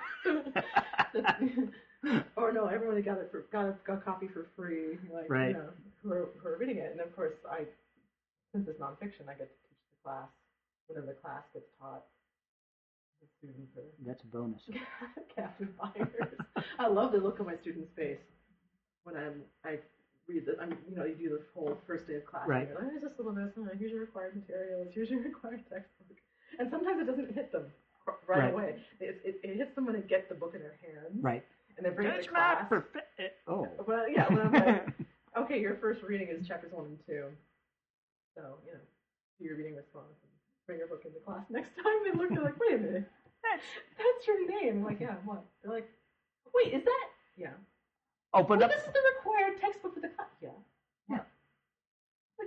and or no, everybody got it for got a, got a copy for free, like Right. you know, who are, who are reading it, and of course, I since it's nonfiction, I get to teach the class whenever the class gets taught. The students are That's a bonus. captive buyers. I love the look on my students' face when I'm I read the I'm you know you do the whole first day of class. Right. And you're like, here's a syllabus. Oh, here's your required materials. Here's your required textbook. And sometimes it doesn't hit them right, Right. away. It, it, it hits them when they get the book in their hands. Right. And they bring it That's to class. not perfect. Oh. Well, yeah. When I'm like, okay, your first reading is chapters one and two. So you know, do your reading response and bring your book into class next time. They look, they're like, wait a minute. That's That's your name. I'm like, yeah, what? They're like, wait, is that? Yeah. open Well, up. this is the required textbook for the class. Yeah. Yeah. Like,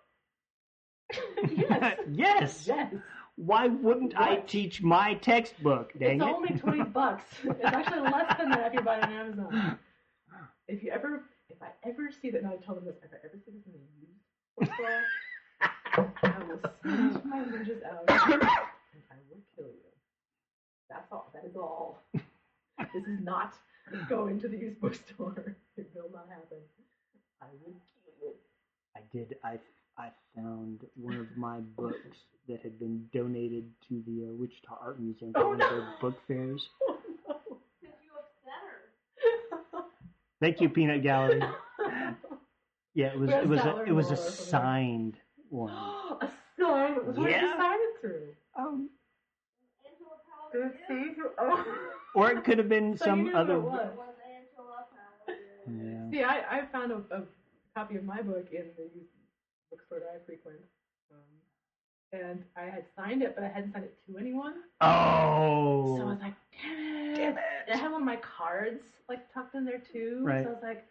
but you. yes. Yes. Yes. Why wouldn't I What? teach my textbook? Dang It's it. only twenty bucks. It's actually less than that if you buy it on Amazon. If you ever, if I ever see that, now I tell them this, if I ever see this in a used bookstore, I will smash my ninjas out and I will kill you. That's all. That is all. This is not going to the used bookstore. It will not happen. I will kill you. I did. I I found one of my books that had been donated to the uh, Wichita Art Museum for Oh, one no. of their book fairs. Oh no. Did you upset her? Thank you, Peanut Gallery. Yeah, it was Where's it was a, Dollar it was a Roll or something? signed one. A sign. What did you Yeah. sign it through? Um, Angela Did Powell. it see you? Oh. or it could have been So you some knew other. what it was. It was Angela Powell. Yeah. See, I, I found a, a copy of my book in the used bookstore that I frequent. Um, and I had signed it, but I hadn't signed it to anyone. Oh. So I was like, damn it. Damn it. And I had one of my cards like tucked in there too. Right. So I was like,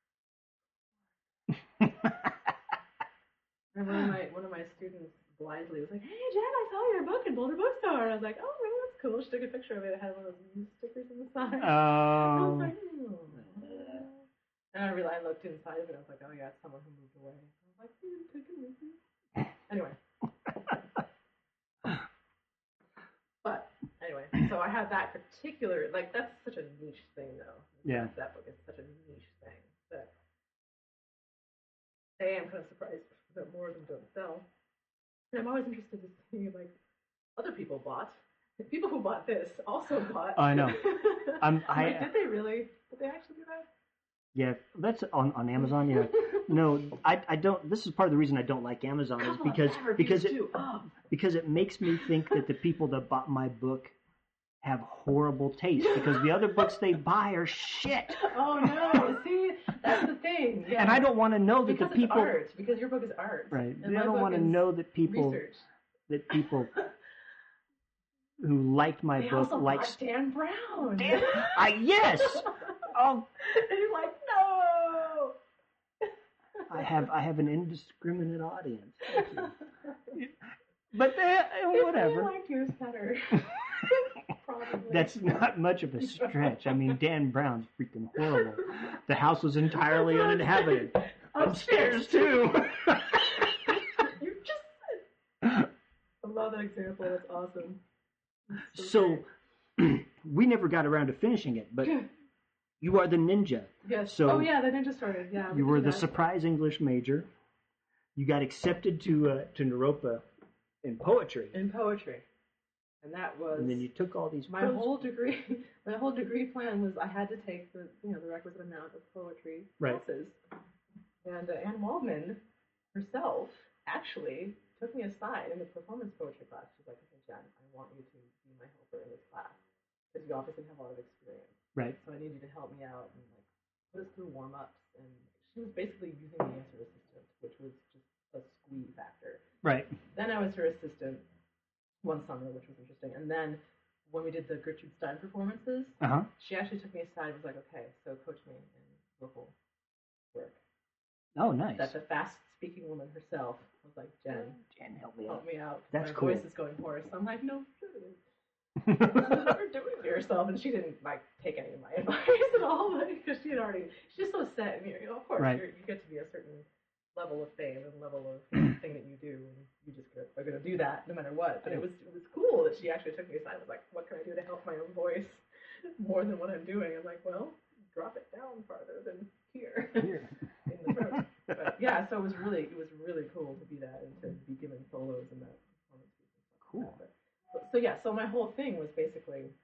and one of my one of my students blithely was like, hey Jen, I saw your book in Boulder Bookstore. And I was like, oh, really? That's cool. She took a picture of it. It had one of those used stickers on the side. I was Oh. like, hmm. And I realized I looked inside of it. I was like, oh yeah, it's someone who moved away. I was like, hmm, take it with you. Anyway. But anyway, so I had that particular, like, that's such a niche thing, though. Yeah. That, that book is such a niche thing that I am kind of surprised that more of them don't sell. And I'm always interested to see, like, other people bought. People who bought this also bought. I know. I'm- I'm I- like, did they really? Did they actually do that? Yeah, that's on, on Amazon. Yeah, no, I, I don't. This is part of the reason I don't like Amazon is Come on, because bad reviews because it too. Oh. because it makes me think that the people that bought my book have horrible taste because the other books they buy are shit, Oh no! See, that's the thing. Yeah. and I don't want to know that because the people it's art. Because your book is art. right. And I my don't book want to is know that people research. that people who liked my They book also likes liked Dan Brown. Dan. I yes. Oh, And you're like, no. I have I have an indiscriminate audience. But they, They whatever. liked yours better. Probably. That's not much of a stretch. I mean, Dan Brown's freaking horrible. The house was entirely uninhabited. Upstairs too. You just said. I love that example. That's awesome. That's So great. we never got around to finishing it, but you are the ninja. Yes. So oh yeah, the ninja started. Yeah. we you did were the that. surprise English major. You got accepted to uh, to Naropa in poetry, in poetry, and that was. and then you took all these. My prose- whole degree, my whole degree plan was I had to take the you know the requisite amount of poetry Right. classes, and uh, Anne Waldman herself actually took me aside in the performance poetry class. She's like, "Okay, Jen, I want you to be my helper in this class because you obviously have a lot of experience. Right. So I need you to help me out and like put us through warm ups." And she was basically using me as her assistant, which was just a squeeze factor. Right. Then I was her assistant one summer, which was interesting. And then when we did the Gertrude Stein performances, Uh huh. she actually took me aside and was like, okay, so coach me in vocal work. Oh, nice. That the fast-speaking woman herself was like, Jen, Jen, help me out. help me out. 'cause That's my cool. voice is going hoarse. I'm like, no, what are you doing to yourself? And she didn't like take any of my advice at all because she had already, she's just so set. And you know, of course, Right. you're, you get to be a certain level of fame and level of thing that you do, and you just are going to do that no matter what. But it was it was cool that she actually took me aside and was like, what can I do to help my own voice more than what I'm doing? I'm like, well, drop it down farther than here, Here. in the throat. But yeah, so it was really it was really cool to be that and to be given solos in that performance piece and stuff. Cool. Like that. But, so yeah, so my whole thing was basically,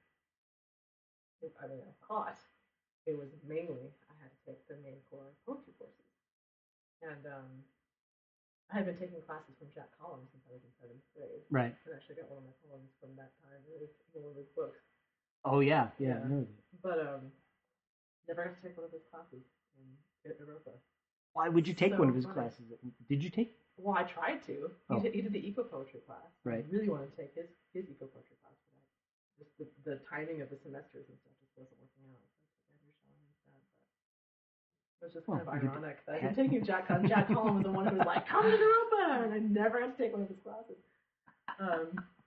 I mean, I thought it was mainly I had to take the main core poetry courses. And um, I had been taking classes from Jack Collins since I was in seventh grade. Right. And actually got one of my poems from that time. It was in one of his books. Oh yeah. Yeah. Yeah. no. But um, never got to take one of his classes in Europa. Why would you take So one of his funny. classes? Did you take? Well, I tried to. He, Oh. did, he did the eco poetry class. Right. I really wanted to take his his eco poetry class, but I, just the, the timing of the semesters and stuff just wasn't working out. So I took Andrew Shaw instead. But it was just kind Well, of you could- ironic that I've been taking Jack Collins. Jack Collins was the one who was like, "Come to Europa," and I never had to take one of his classes. Um,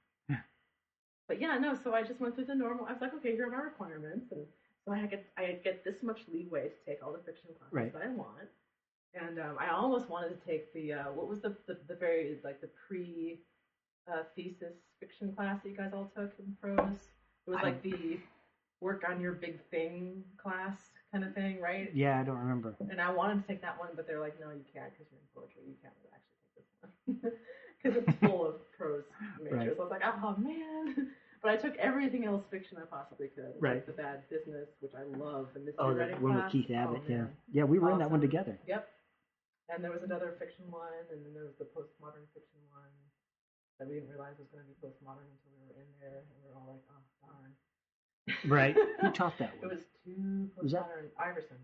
but yeah, no. So I just went through the normal. I was like, okay, here are my requirements, and so I get I get this much leeway to take all the fiction classes Right. that I want. And um, I almost wanted to take the uh, what was the, the the very like the pre uh, thesis fiction class that you guys all took in prose. It was I- like the work on your big thing class kind of thing, right? Yeah, I don't remember. And I wanted to take that one, but they're like, no, you can't because you're in poetry. You can't actually take this one because it's full of prose majors. Right. So I was like, oh man. But I took everything else fiction I possibly could. Right. Like The Bad Business, which I love. The mystery Oh, the writing one class. with Keith Abbott. Oh, yeah. man. Yeah, we were in that one Awesome. together. Yep. And there was another fiction one, and then there was the postmodern fiction one that we didn't realize was going to be postmodern until we were in there, and we were all like, oh, darn. Right. Who taught that It one? was too Was that- postmodern. Iverson.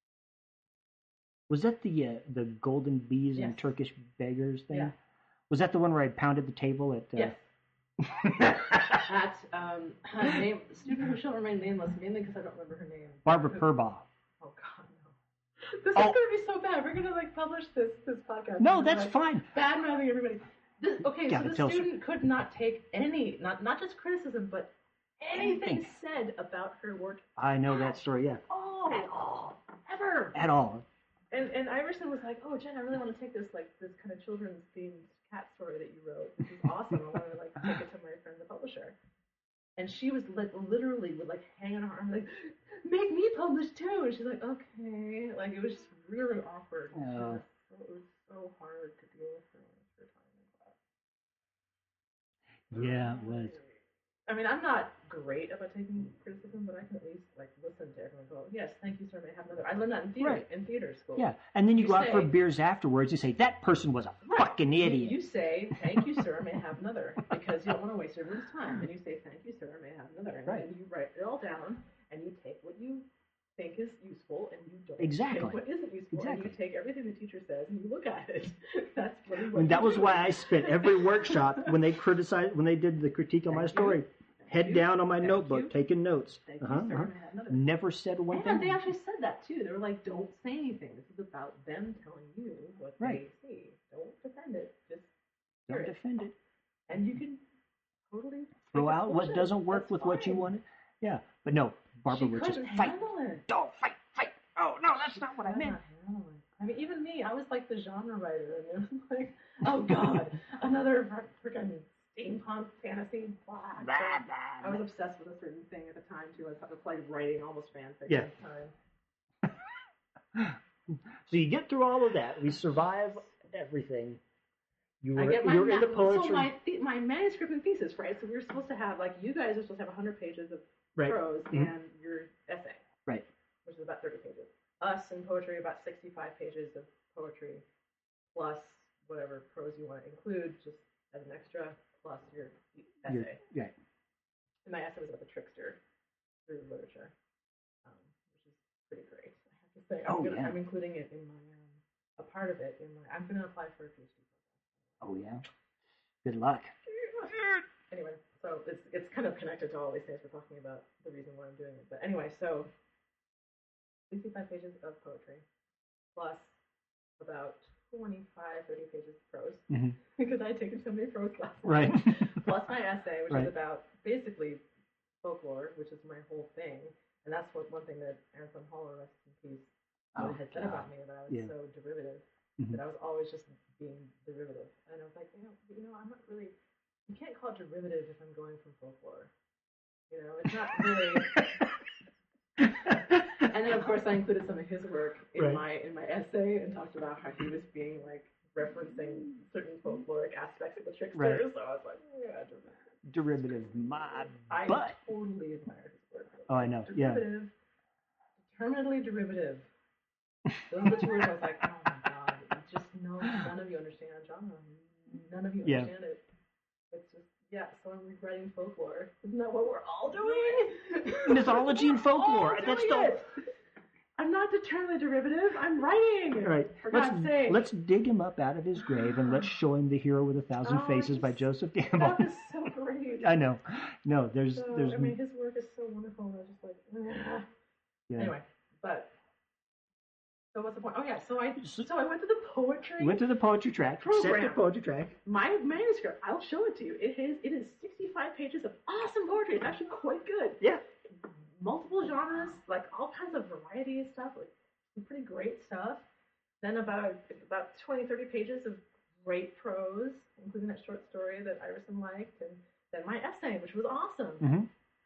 Was that the uh, the golden bees and Yes. Turkish beggars thing? Yeah. Was that the one where I pounded the table at? Uh... Yes. That um, name, student who shall remain nameless, mainly because I don't remember her name. Barbara Who- Purbaugh. Oh, God, no. This Oh. is going to be so bad. We're going to, like, publish this this podcast. No, and, that's like, fine. bad-mouthing everybody. This, okay, Yeah, so but the tell us- student could not take any, not not just criticism, but anything Anything. said about her work I know that story. Yeah. at all. At all. Ever. At all. And and Iverson was like, oh, Jen, I really want to take this, like, this kind of children's themed cat story that you wrote. This is awesome. I want to, like, take it to my friend, the publisher. And she was li- literally would, like, hang on her arm, like, make me publish too. And she's like, okay. Like, it was just really awkward. She Oh. was so, it was so hard to deal with her her time in class. Yeah, it was. I mean, I'm not great about taking criticism, but I can at least, like, listen to everyone go, yes, thank you, sir, may I have another. I learned that in theater, Right. in theater school. Yeah, and then you, You go out for say- beers afterwards. You say that person was a Right. fucking You- idiot. You, say, thank you, sir, may I have another, because you don't want to waste everyone's time. And you say, thank you, sir, may I have another. And Right. then you write it all down, and you take what you think is useful, and you don't Exactly. take what isn't useful, and Exactly. you take everything the teacher says, and you look at it. That's what, what And that you was do. why I spent every workshop when they criticized, when they did the critique on my Thank you. story. head you. down on my Thank notbook, you. taking notes. Thank Uh-huh, you, sir. uh-huh. And I had another. Never said one And thing. they actually said that too. They were like, "Don't say anything. This is about them telling you what Right. they see. Don't defend it. Just hear Don't it." defend it. And you can totally Throw think it's out what bullshit. doesn't work That's with what you fine. wanted. Yeah, but no, Barbara She would just couldn't fight. handle it. Don't fight, fight. Oh no, that's not what I Could meant. not handle it. I mean, even me, I was like the genre writer, and it was like, oh god, another freaking steampunk fantasy. Blah, Blah, blah. blah, I was blah. obsessed with a certain thing at the time too. I was like writing almost fanfiction Yeah. at the time. So you get through all of that. We survive everything. You I were, get my you're in the ma- poetry. So my the- my manuscript and thesis, right? So we were supposed to have like you guys are supposed to have one hundred pages of Right. prose Mhm. and your essay, Right. which is about thirty pages. Us in poetry about sixty-five pages of poetry plus whatever prose you want to include, just as an extra, plus your essay. You're- right. And my essay was about the trickster through literature, um, which is pretty great. I have to say, I'm, Oh, gonna, yeah. I'm including it in my um, a part of it in my. I'm going to apply for a PhD. Oh yeah. Good luck. Anyway, so it's it's kind of connected to all these things we're talking about, the reason why I'm doing it. But anyway, so sixty-five pages of poetry, plus about twenty-five, thirty pages of prose, Mhm. because I had taken so many prose classes. Right. Plus my essay, which Right. is about basically folklore, which is my whole thing. And that's what one thing that Anselm Holler, rest in peace, Oh, had said God. about me, that I was Yeah. so derivative, Mhm. that I was always just being derivative. And I was like, you know, you know, I'm not really, you can't call it derivative if I'm going from folklore. You know, it's not really. And then of course I included some of his work in Right. my in my essay and talked about how he was being like referencing certain folkloric aspects of the trickster. Right. So I was like, yeah, derivative. Derivative, my I butt. totally admire his work. Oh, I know. Yeah. Derivative. Determinedly derivative. Those are the two words I was like, oh my god, you just no, none of you understand genre. None of you Yeah. understand it. It's just, yeah, so I'm rewriting folklore. Isn't that what we're all doing? Mythology and folklore. All That's doing the. it. I'm not determinedly derivative. I'm writing. Right. For Let's God's sake. let's dig him up out of his grave and let's show him The Hero with a Thousand Oh, Faces by he's- Joseph Campbell. That was so great. I know. No, there's So, there's I mean, his work is so wonderful. And I was just like, ugh. yeah. Anyway, but so what's the point? Oh yeah, so I So- so I went to the poetry. Went to the poetry track. Set the Program. poetry track. My manuscript. I'll show it to you. It is it is sixty-five pages of awesome poetry. It's actually quite good. Yeah. Multiple genres, like all kinds of variety of stuff, like some pretty great stuff. Then about about twenty, thirty pages of great prose, including that short story that Iverson liked, and then my essay, which was awesome. Mm-hmm.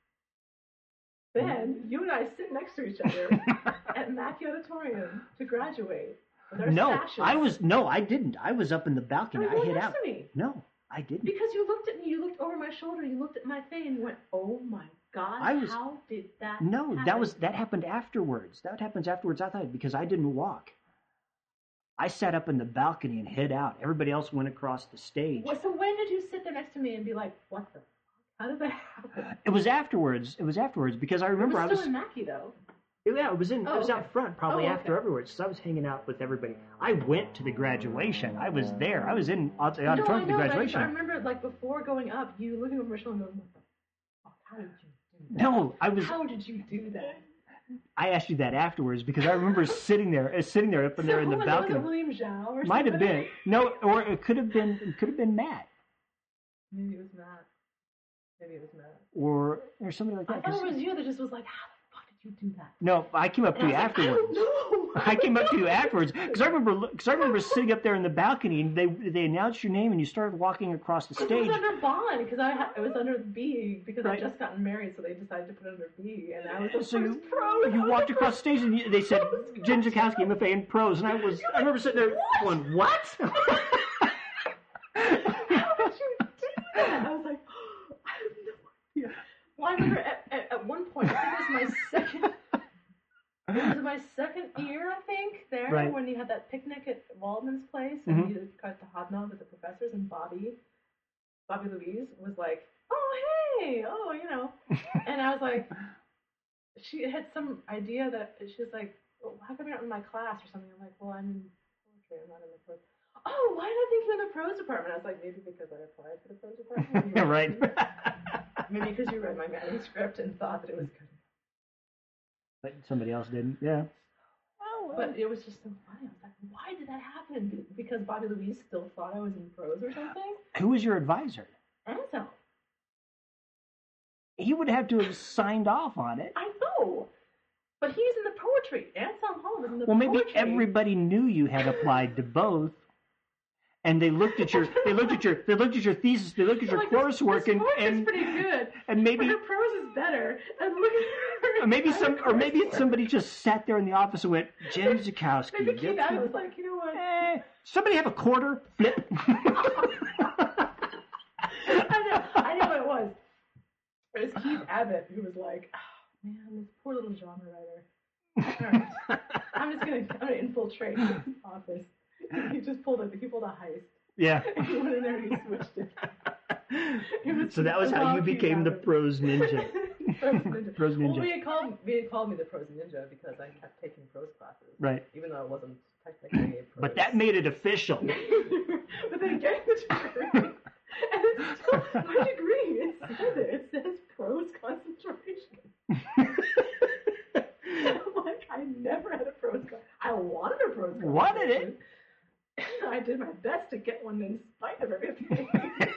Then you and I sit next to each other at Mackey Auditorium to graduate with our No, sashes. I was no, I didn't. I was up in the No, balcony. you I were hid next out. to me. No, I didn't. Because you looked at me, you looked over my shoulder, you looked at my thing, and you went, "Oh my God! I was- how did that?" No, that happen?" was that happened afterwards. That happens afterwards. I thought because I didn't walk. I sat up in the balcony and hid out. Everybody else went across the stage. Well, so when did you sit there next to me and be like, "What the? Fuck? How did that happen?" It was afterwards. It was afterwards because I remember it I was was. still in Mackey though. Yeah, it was in. Oh, it was okay. out front, probably Oh, after okay. everwards. So I was hanging out with everybody. I went to the graduation. I was there. I was in aud- the No, I auditorium for the know. but I, graduation. I remember like before going up, you looking over my shoulder and going, "What the? Fuck? How did you do that? No, I was. How did you do that?" I asked you that afterwards because I remember sitting there, uh, sitting there up in there in the So, was it balcony. William Zhao or Might have somebody? been no, or it could have been. It could have been Matt Maybe it was Matt. Maybe it was Matt. or or somebody like I that. thought 'cause- it was you that just was like, "How the fuck did you do that?" no, I came up to And you I was like, afterwards. I don't know. I came up to you afterwards because I remember because I remember sitting up there in the balcony and they they announced your name and you started walking across the It stage. was under bond because I ha- it was under B because Right. I just gotten married, so they decided to put it under B, and I was the So you, first pro. you walked across the stage and you, they said Jen Zukowski, M F A in prose, and I was I remember sitting there going, what? How did you do that? I was like, I have no idea. Well, I remember at, at, at one point, I think it was my second. It was my second year, I think, there Right. when you had that picnic at Waldman's place, Mhm. and you got to hobnob with the professors, and Bobby, Bobby Louise was like, "Oh hey, oh you know," and I was like, she had some idea that she was like, well, "How come you're not in my class or something?" I'm like, "Well, I'm in poetry. I'm not in the prose." Oh, why did I think you're in the prose department? I was like, maybe because I applied for the prose department. right. Maybe because you read my manuscript and thought that it was good. But somebody else didn't. Yeah. Oh, well. But it was just so funny. I was like, why did that happen? Be- Because Bobby Louise still thought I was in prose or something? Who was your advisor? Anselm. He would have to have signed off on it. I know. But he's in the poetry. Anselm Hall was in the Well, maybe poetry. everybody knew you had applied to both, and they looked at your they looked at your they looked at your thesis, they looked at your like, coursework, this, and this and is pretty good. and maybe But her prose is better. And look at her. or maybe some or maybe somebody just sat there in the office and went, Jen Zukowski. Maybe Keith that's Abbott good. was like, you know what? Eh, somebody have a quarter? Flip. I know. I know what it was. It was Keith Abbott who was like, oh, man, this poor little genre writer. All right. I'm just gonna, I'm gonna infiltrate his office. He just pulled a, he pulled a heist. Yeah. He went in there and he switched it. It was So that was how you Keith became the Abbott. prose ninja. Prose ninja. Prose ninja. Well, we had called, we had called me the prose ninja because I kept taking prose classes. Right. Even though I wasn't technically a prose. But that made it official. But then getting the degree, and it's still, my degree, it says it, it says prose concentration. I'm like, I never had a prose class. I wanted a prose class. Wanted it? I did my best to get one in spite of everything.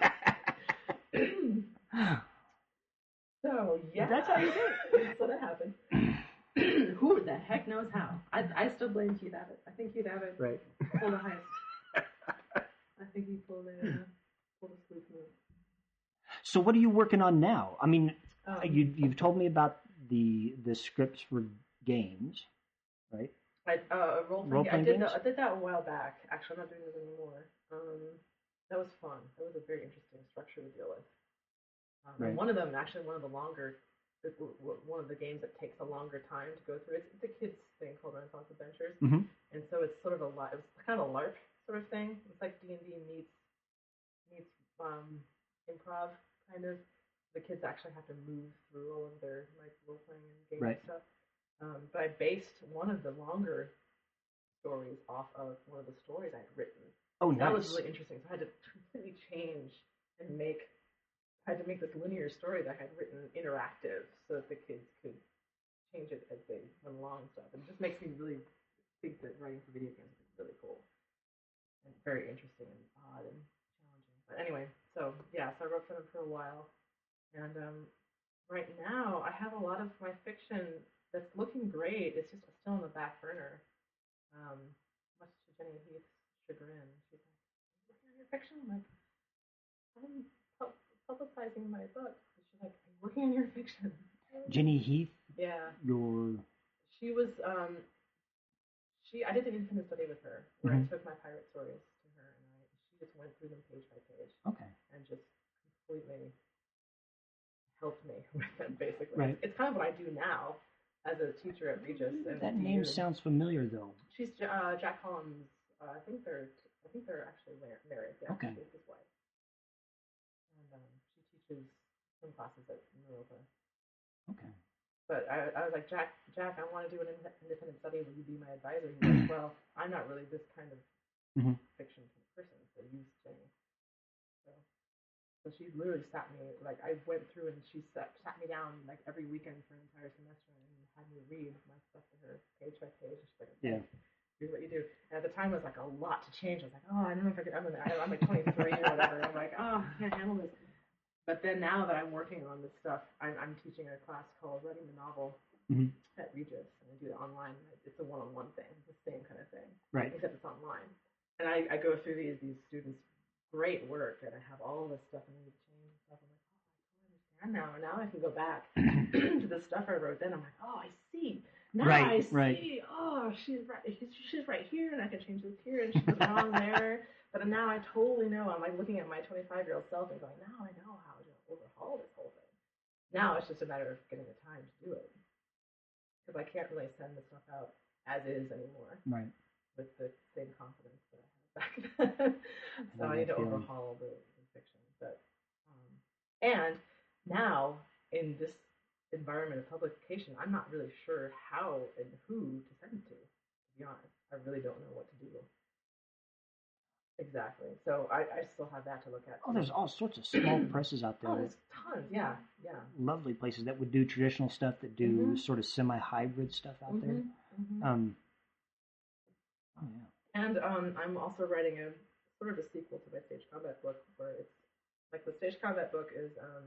So, yeah. That's how you do it. So that happened. Who the heck knows how? I, I still blame Keith Abbott. I think Keith Abbott Right. pulled a heist. I think he pulled a, uh, pulled a sleuth move. So what are you working on now? I mean, Um, you you've told me about the the scripts for games, right? I, uh, role playing. Role-playing I did games? that. I did that a while back. Actually, I'm not doing this anymore. Um, that was fun. That was a very interesting structure to deal with. Um, Right. and one of them, actually, one of the longer, the- w- w- one of the games that takes a longer time to go through. It's, it's a kids thing called Renaissance Adventures, Mm-hmm. and so it's sort of a lot. It was kind of a LARP sort of thing. It's like D and D meets meets um, improv kind of. The kids actually have to move through all of their like role playing and game Right. stuff. Um, but I based one of the longer stories off of one of the stories I had written. Oh, That nice. was really interesting. So I had to completely change and make. I had to make this linear story that I had written interactive, so that the kids could change it as they went along and stuff. And it just makes me really think that writing for video games is really cool and very interesting and odd and challenging. But anyway, so yeah, so I wrote for them for a while, and um, right now I have a lot of my fiction that's looking great. It's just still on the back burner, um, much to Jenny Heath's chagrin. She's like, "Looking at your fiction?" I'm like, "I'm pu- publicizing my book." And she's like, "I'm working on your fiction." Jenny Heath, Yeah, your she was. Um, she. I did an independent study with her where Mhm. I took my pirate stories to her, and I she just went through them page by page okay, and just completely helped me with them. Basically, Right. it's, it's kind of what I do now as a teacher at Regis. And that D U. name sounds familiar though. She's uh, Jack Collins. Uh, I think they're. I think they're actually mar- married. Yeah, Okay. she's his wife. And um, she teaches some classes at Naropa. Okay, But I, I was like, Jack, Jack, I want to do an ind- independent study. Will you be my advisor? He's like, well, I'm not really this kind of Mhm. fiction person, so use Jenny. So, so she literally sat me, like, I went through and she sat, sat me down, like, every weekend for an entire semester and had me read my stuff to her page by page. She's like, okay, Yeah. here's what you do. And at the time, it was like a lot to change. I was like, oh, I don't know if I could, I'm, in, I'm like twenty-three or whatever. I'm like, oh, I can't handle this. But then now that I'm working on this stuff, I'm, I'm teaching a class called Writing the Novel Mhm. at Regis, and I do it online. It's a one-on-one thing, it's the same kind of thing, Right. except it's online. And I, I go through these these students' great work, and I have all this stuff I need to change and stuff. I'm like, oh, I totally understand now. And now I can go back to the stuff I wrote then. I'm like, oh, I see. Now Right, I see. right. Oh, she's right. She's, she's right here, and I can change this here, and she was wrong there. But now I totally know. I'm like looking at my twenty-five-year-old self and going, now I know how to overhaul this whole thing. Now it's just a matter of getting the time to do it. Because I can't really send the stuff out as is anymore Right. with the same confidence that I had back then. So know I need that to feeling. overhaul the, the fiction. But um, and now in this environment of publication, I'm not really sure how and who to send it to. To be honest, I really don't know what to do. exactly. So I, I still have that to look at. Oh, there's all sorts of small presses out there. Oh, that- there's tons. Yeah, yeah. lovely places that would do traditional stuff, that do Mhm. sort of semi-hybrid stuff out there. Mhm, mhm. Um, oh yeah. And um, I'm also writing a sort of a sequel to my stage combat book, where it's like the stage combat book is um,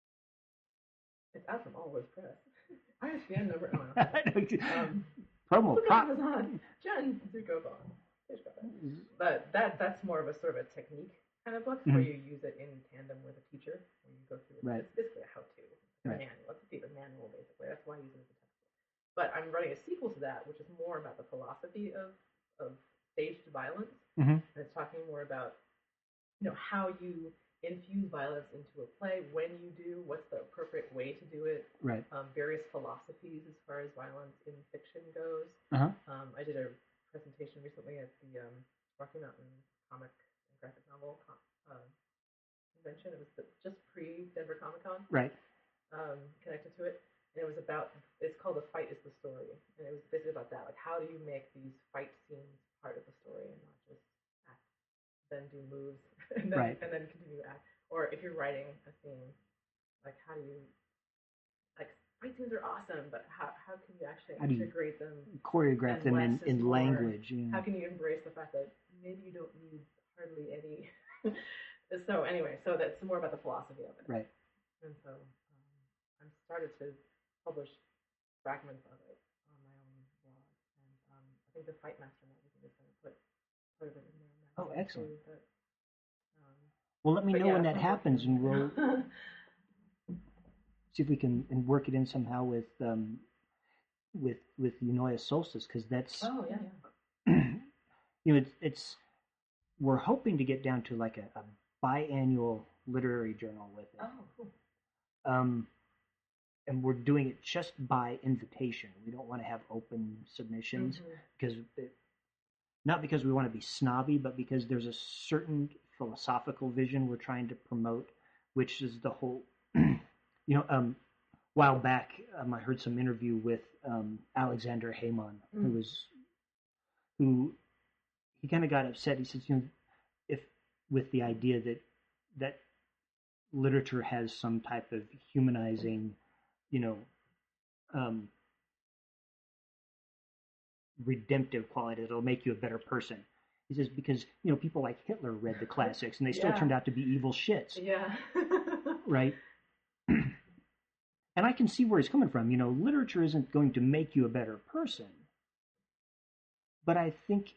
it's out from All Woods Press. I S B N number. Oh, no. um, Promo look at prop. Amazon. Jen Zuko Bond. Stage combat. But that that's more of a sort of a technique kind of book, where Mhm. you use it in tandem with a teacher, where you go through. Right. It's basically a how-to, a Right. manual. It's a theater manual, basically. That's why I use it as a textbook. But I'm writing a sequel to that, which is more about the philosophy of of staged violence. Mhm. And it's talking more about, you know, how you infuse violence into a play, when you do, what's the appropriate way to do it, Right. um, various philosophies as far as violence in fiction goes. Uh-huh. Um, I did a presentation recently at the um, Rocky Mountain Comic and Graphic Novel con- uh, convention. It was the, just pre-Denver Comic Con, Right. um, connected to it. And it was about, it's called The Fight is the Story. And it was basically about that. Like, how do you make these fight scenes part of the story and not just act, then do moves, and then, Right. and then continue to act. Or if you're writing a scene, like, how do you, like, fight scenes are awesome, but how, how can you actually How do you integrate them? Choreograph And them in, less is in more. language. Yeah. How can you embrace the fact that maybe you don't need hardly any? So anyway, so that's more about the philosophy of it. Right. And so um, I'm started to publish fragments of it on my own blog, and um, I think the Fight Master magazine is going to put part of it in their magazine. Oh, excellent. Too, but, um, Well, let me but know yeah, when that's that what I'm happens, and working we'll on. see if we can and work it in somehow with um, with with Eunoia Solstice, because that's Oh yeah, yeah. you know it's, it's we're hoping to get down to like a, a biannual literary journal with it. Oh, cool. Um, and we're doing it just by invitation. We don't want to have open submissions Mhm. because it, not because we want to be snobby, but because there's a certain philosophical vision we're trying to promote, which is the whole. You know, um, a while back, um, I heard some interview with um, Alexander Heyman, Mm. who was who he kind of got upset. He says, you know, if with the idea that that literature has some type of humanizing, you know, um, redemptive quality that'll make you a better person. He says because you know people like Hitler read the classics and they still Yeah. turned out to be evil shits, Yeah. right? And I can see where he's coming from. You know, literature isn't going to make you a better person, but I think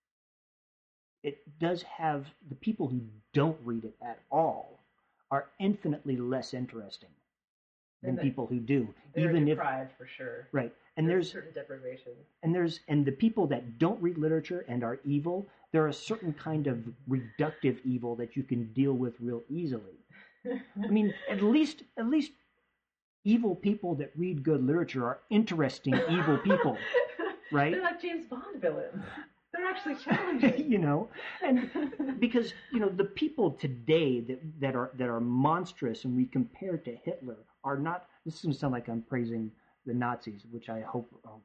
it does have the people who don't read it at all are infinitely less interesting than And they- people who do. They're even if deprived for sure. right, and there's certain deprivation. and there's and the people that don't read literature and are evil, there are a certain kind of reductive evil that you can deal with real easily. I mean, at least at least evil people that read good literature are interesting evil people, right? They're like James Bond villains. They're actually challenging. You know, and because you know the people today that that are that are monstrous and we compare to Hitler are not. This is going to sound like I'm praising the Nazis, which I hope. Oh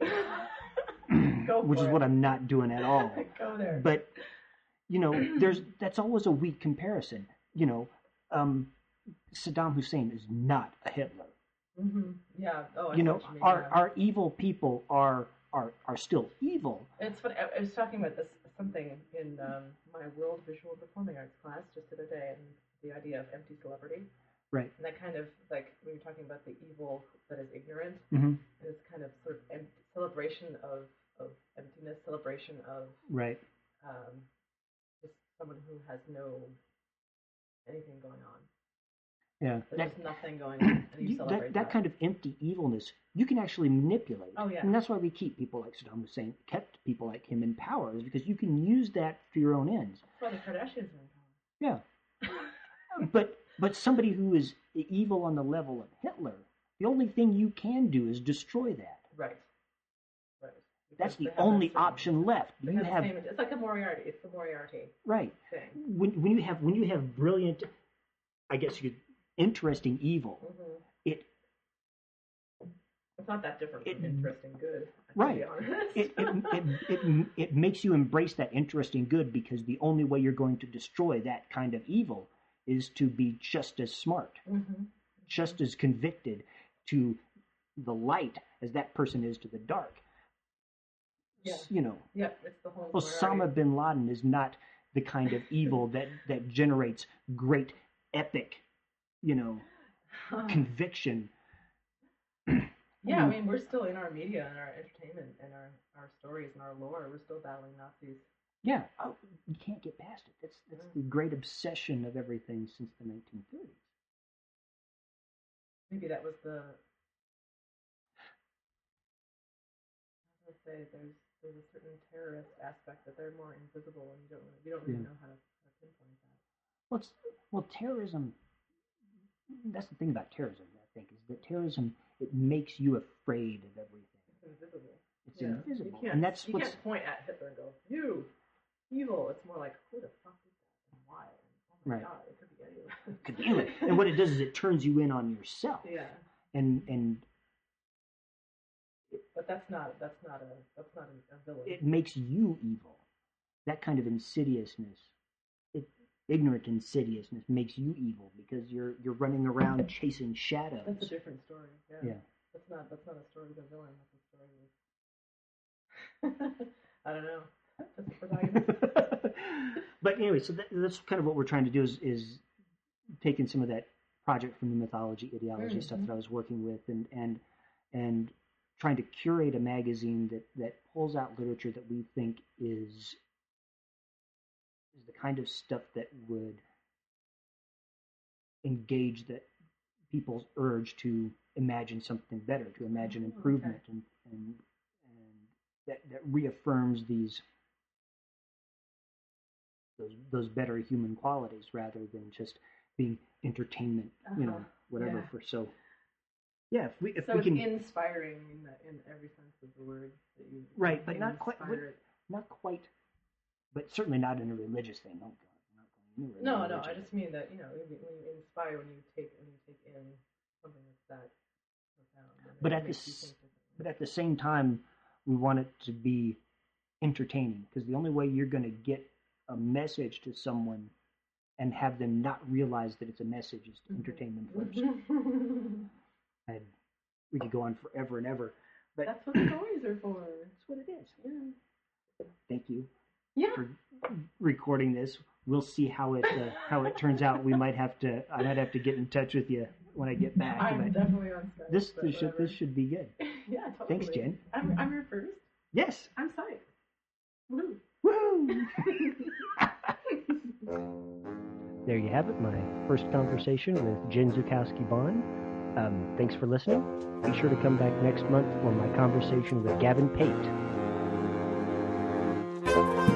God, Go which for is it. what I'm not doing at all. Go there. But you know, there's that's always a weak comparison. You know, um, Saddam Hussein is not a Hitler. Mm-hmm. Yeah. Oh, I You see know, what mean, our yeah. our evil people are are are still evil. It's funny. I I was talking about this something in um, my World Visual Performing Arts class just the other day, and the idea of empty celebrity, Right. and that kind of like when you're talking about the evil that is ignorant, Mm-hmm. and it's kind of sort of em- celebration of of emptiness, celebration of Right. um, just someone who has no anything going on. Yeah. There's That, just nothing going on, and you, you, celebrate that, that kind of empty evilness you can actually manipulate. Oh, yeah. And that's why we keep people like Saddam Hussein, kept people like him in power, is because you can use that for your own ends. Well, the Kardashians are in Yeah. But but somebody who is evil on the level of Hitler, the only thing you can do is destroy that. Right. Right. That's Because they the have that only same- option left. they You have the have same- it's like a Moriarty. It's the Moriarty right. thing. When when you have when you have brilliant, I guess you interesting evil, Mm-hmm. it It's not that different It- from interesting good, to right. be honest. it, it, it, it, it makes you embrace that interesting good, because the only way you're going to destroy that kind of evil is to be just as smart, mm-hmm. just as convicted to the light as that person is to the dark. Yeah. You know, Yeah, it's the whole Osama bin Laden is not the kind of evil that, that generates great epic, you know, conviction. Yeah, I mean, we're still in our media and our entertainment and our, our stories and our lore. We're still battling Nazis. Yeah, oh, you can't get past it. That's that's the great obsession of everything since the nineteen thirties. Maybe that was the. I was gonna say there's there's a certain terrorist aspect that they're more invisible and you don't really, we don't really Yeah. know how to, how to pinpoint that. Well, it's, well, terrorism. That's the thing about terrorism, I think, is that terrorism, it makes you afraid of everything. It's invisible. It's Yeah. invisible, You can't, and that's you what's can't point at Hitler and go, "You, evil." It's more like, who the fuck is that and why? And, oh my Right. god, it could be anyone. could be anyway. And what it does is it turns you in on yourself, Yeah, and and but that's not that's not a that's not a, a villain. it makes you evil. That kind of insidiousness, it, ignorant insidiousness, makes you evil because you're you're running around chasing shadows. That's a different story. Yeah. Yeah. That's not that's not a story with a villain. That's a story with I don't know. That's the protagonist. But anyway, so that, that's kind of what we're trying to do is, is taking some of that project from the mythology, ideology Mm-hmm. stuff that I was working with, and and and trying to curate a magazine that that pulls out literature that we think is is the kind of stuff that would engage that people's urge to imagine something better, to imagine Oh, improvement, okay. and, and and that that reaffirms these those those better human qualities rather than just being entertainment, you know, Uh-huh. whatever. Yeah. For so, yeah, if we if So we it's can inspiring in the, in every sense of the word that you Right, but you not quite- inspire it. not quite, but certainly not in a religious thing. Oh God, we're not going anywhere. No, with no, religion. I just mean that you know when you when you inspire when you take when you take in something that's that profound. and But it at the makes you s- think differently. But at the same time, we want it to be entertaining, because the only way you're going to get a message to someone and have them not realize that it's a message is to entertain them first. And we could go on forever and ever, but That's what stories are for. that's what it is. Yeah. Thank you Yeah. for recording this. We'll see how it uh, how it turns out. We might have to. I might have to get in touch with you when I get back. I'm but definitely on Skype. this but this should whatever. this should be good. Yeah, totally. Thanks, Jen. I'm I'm your first. Yes. I'm psyched. Woo. Woo! There you have it, my first conversation with Jen Zukowski Bond. Um, thanks for listening. Be sure to come back next month for my conversation with Gavin Pate.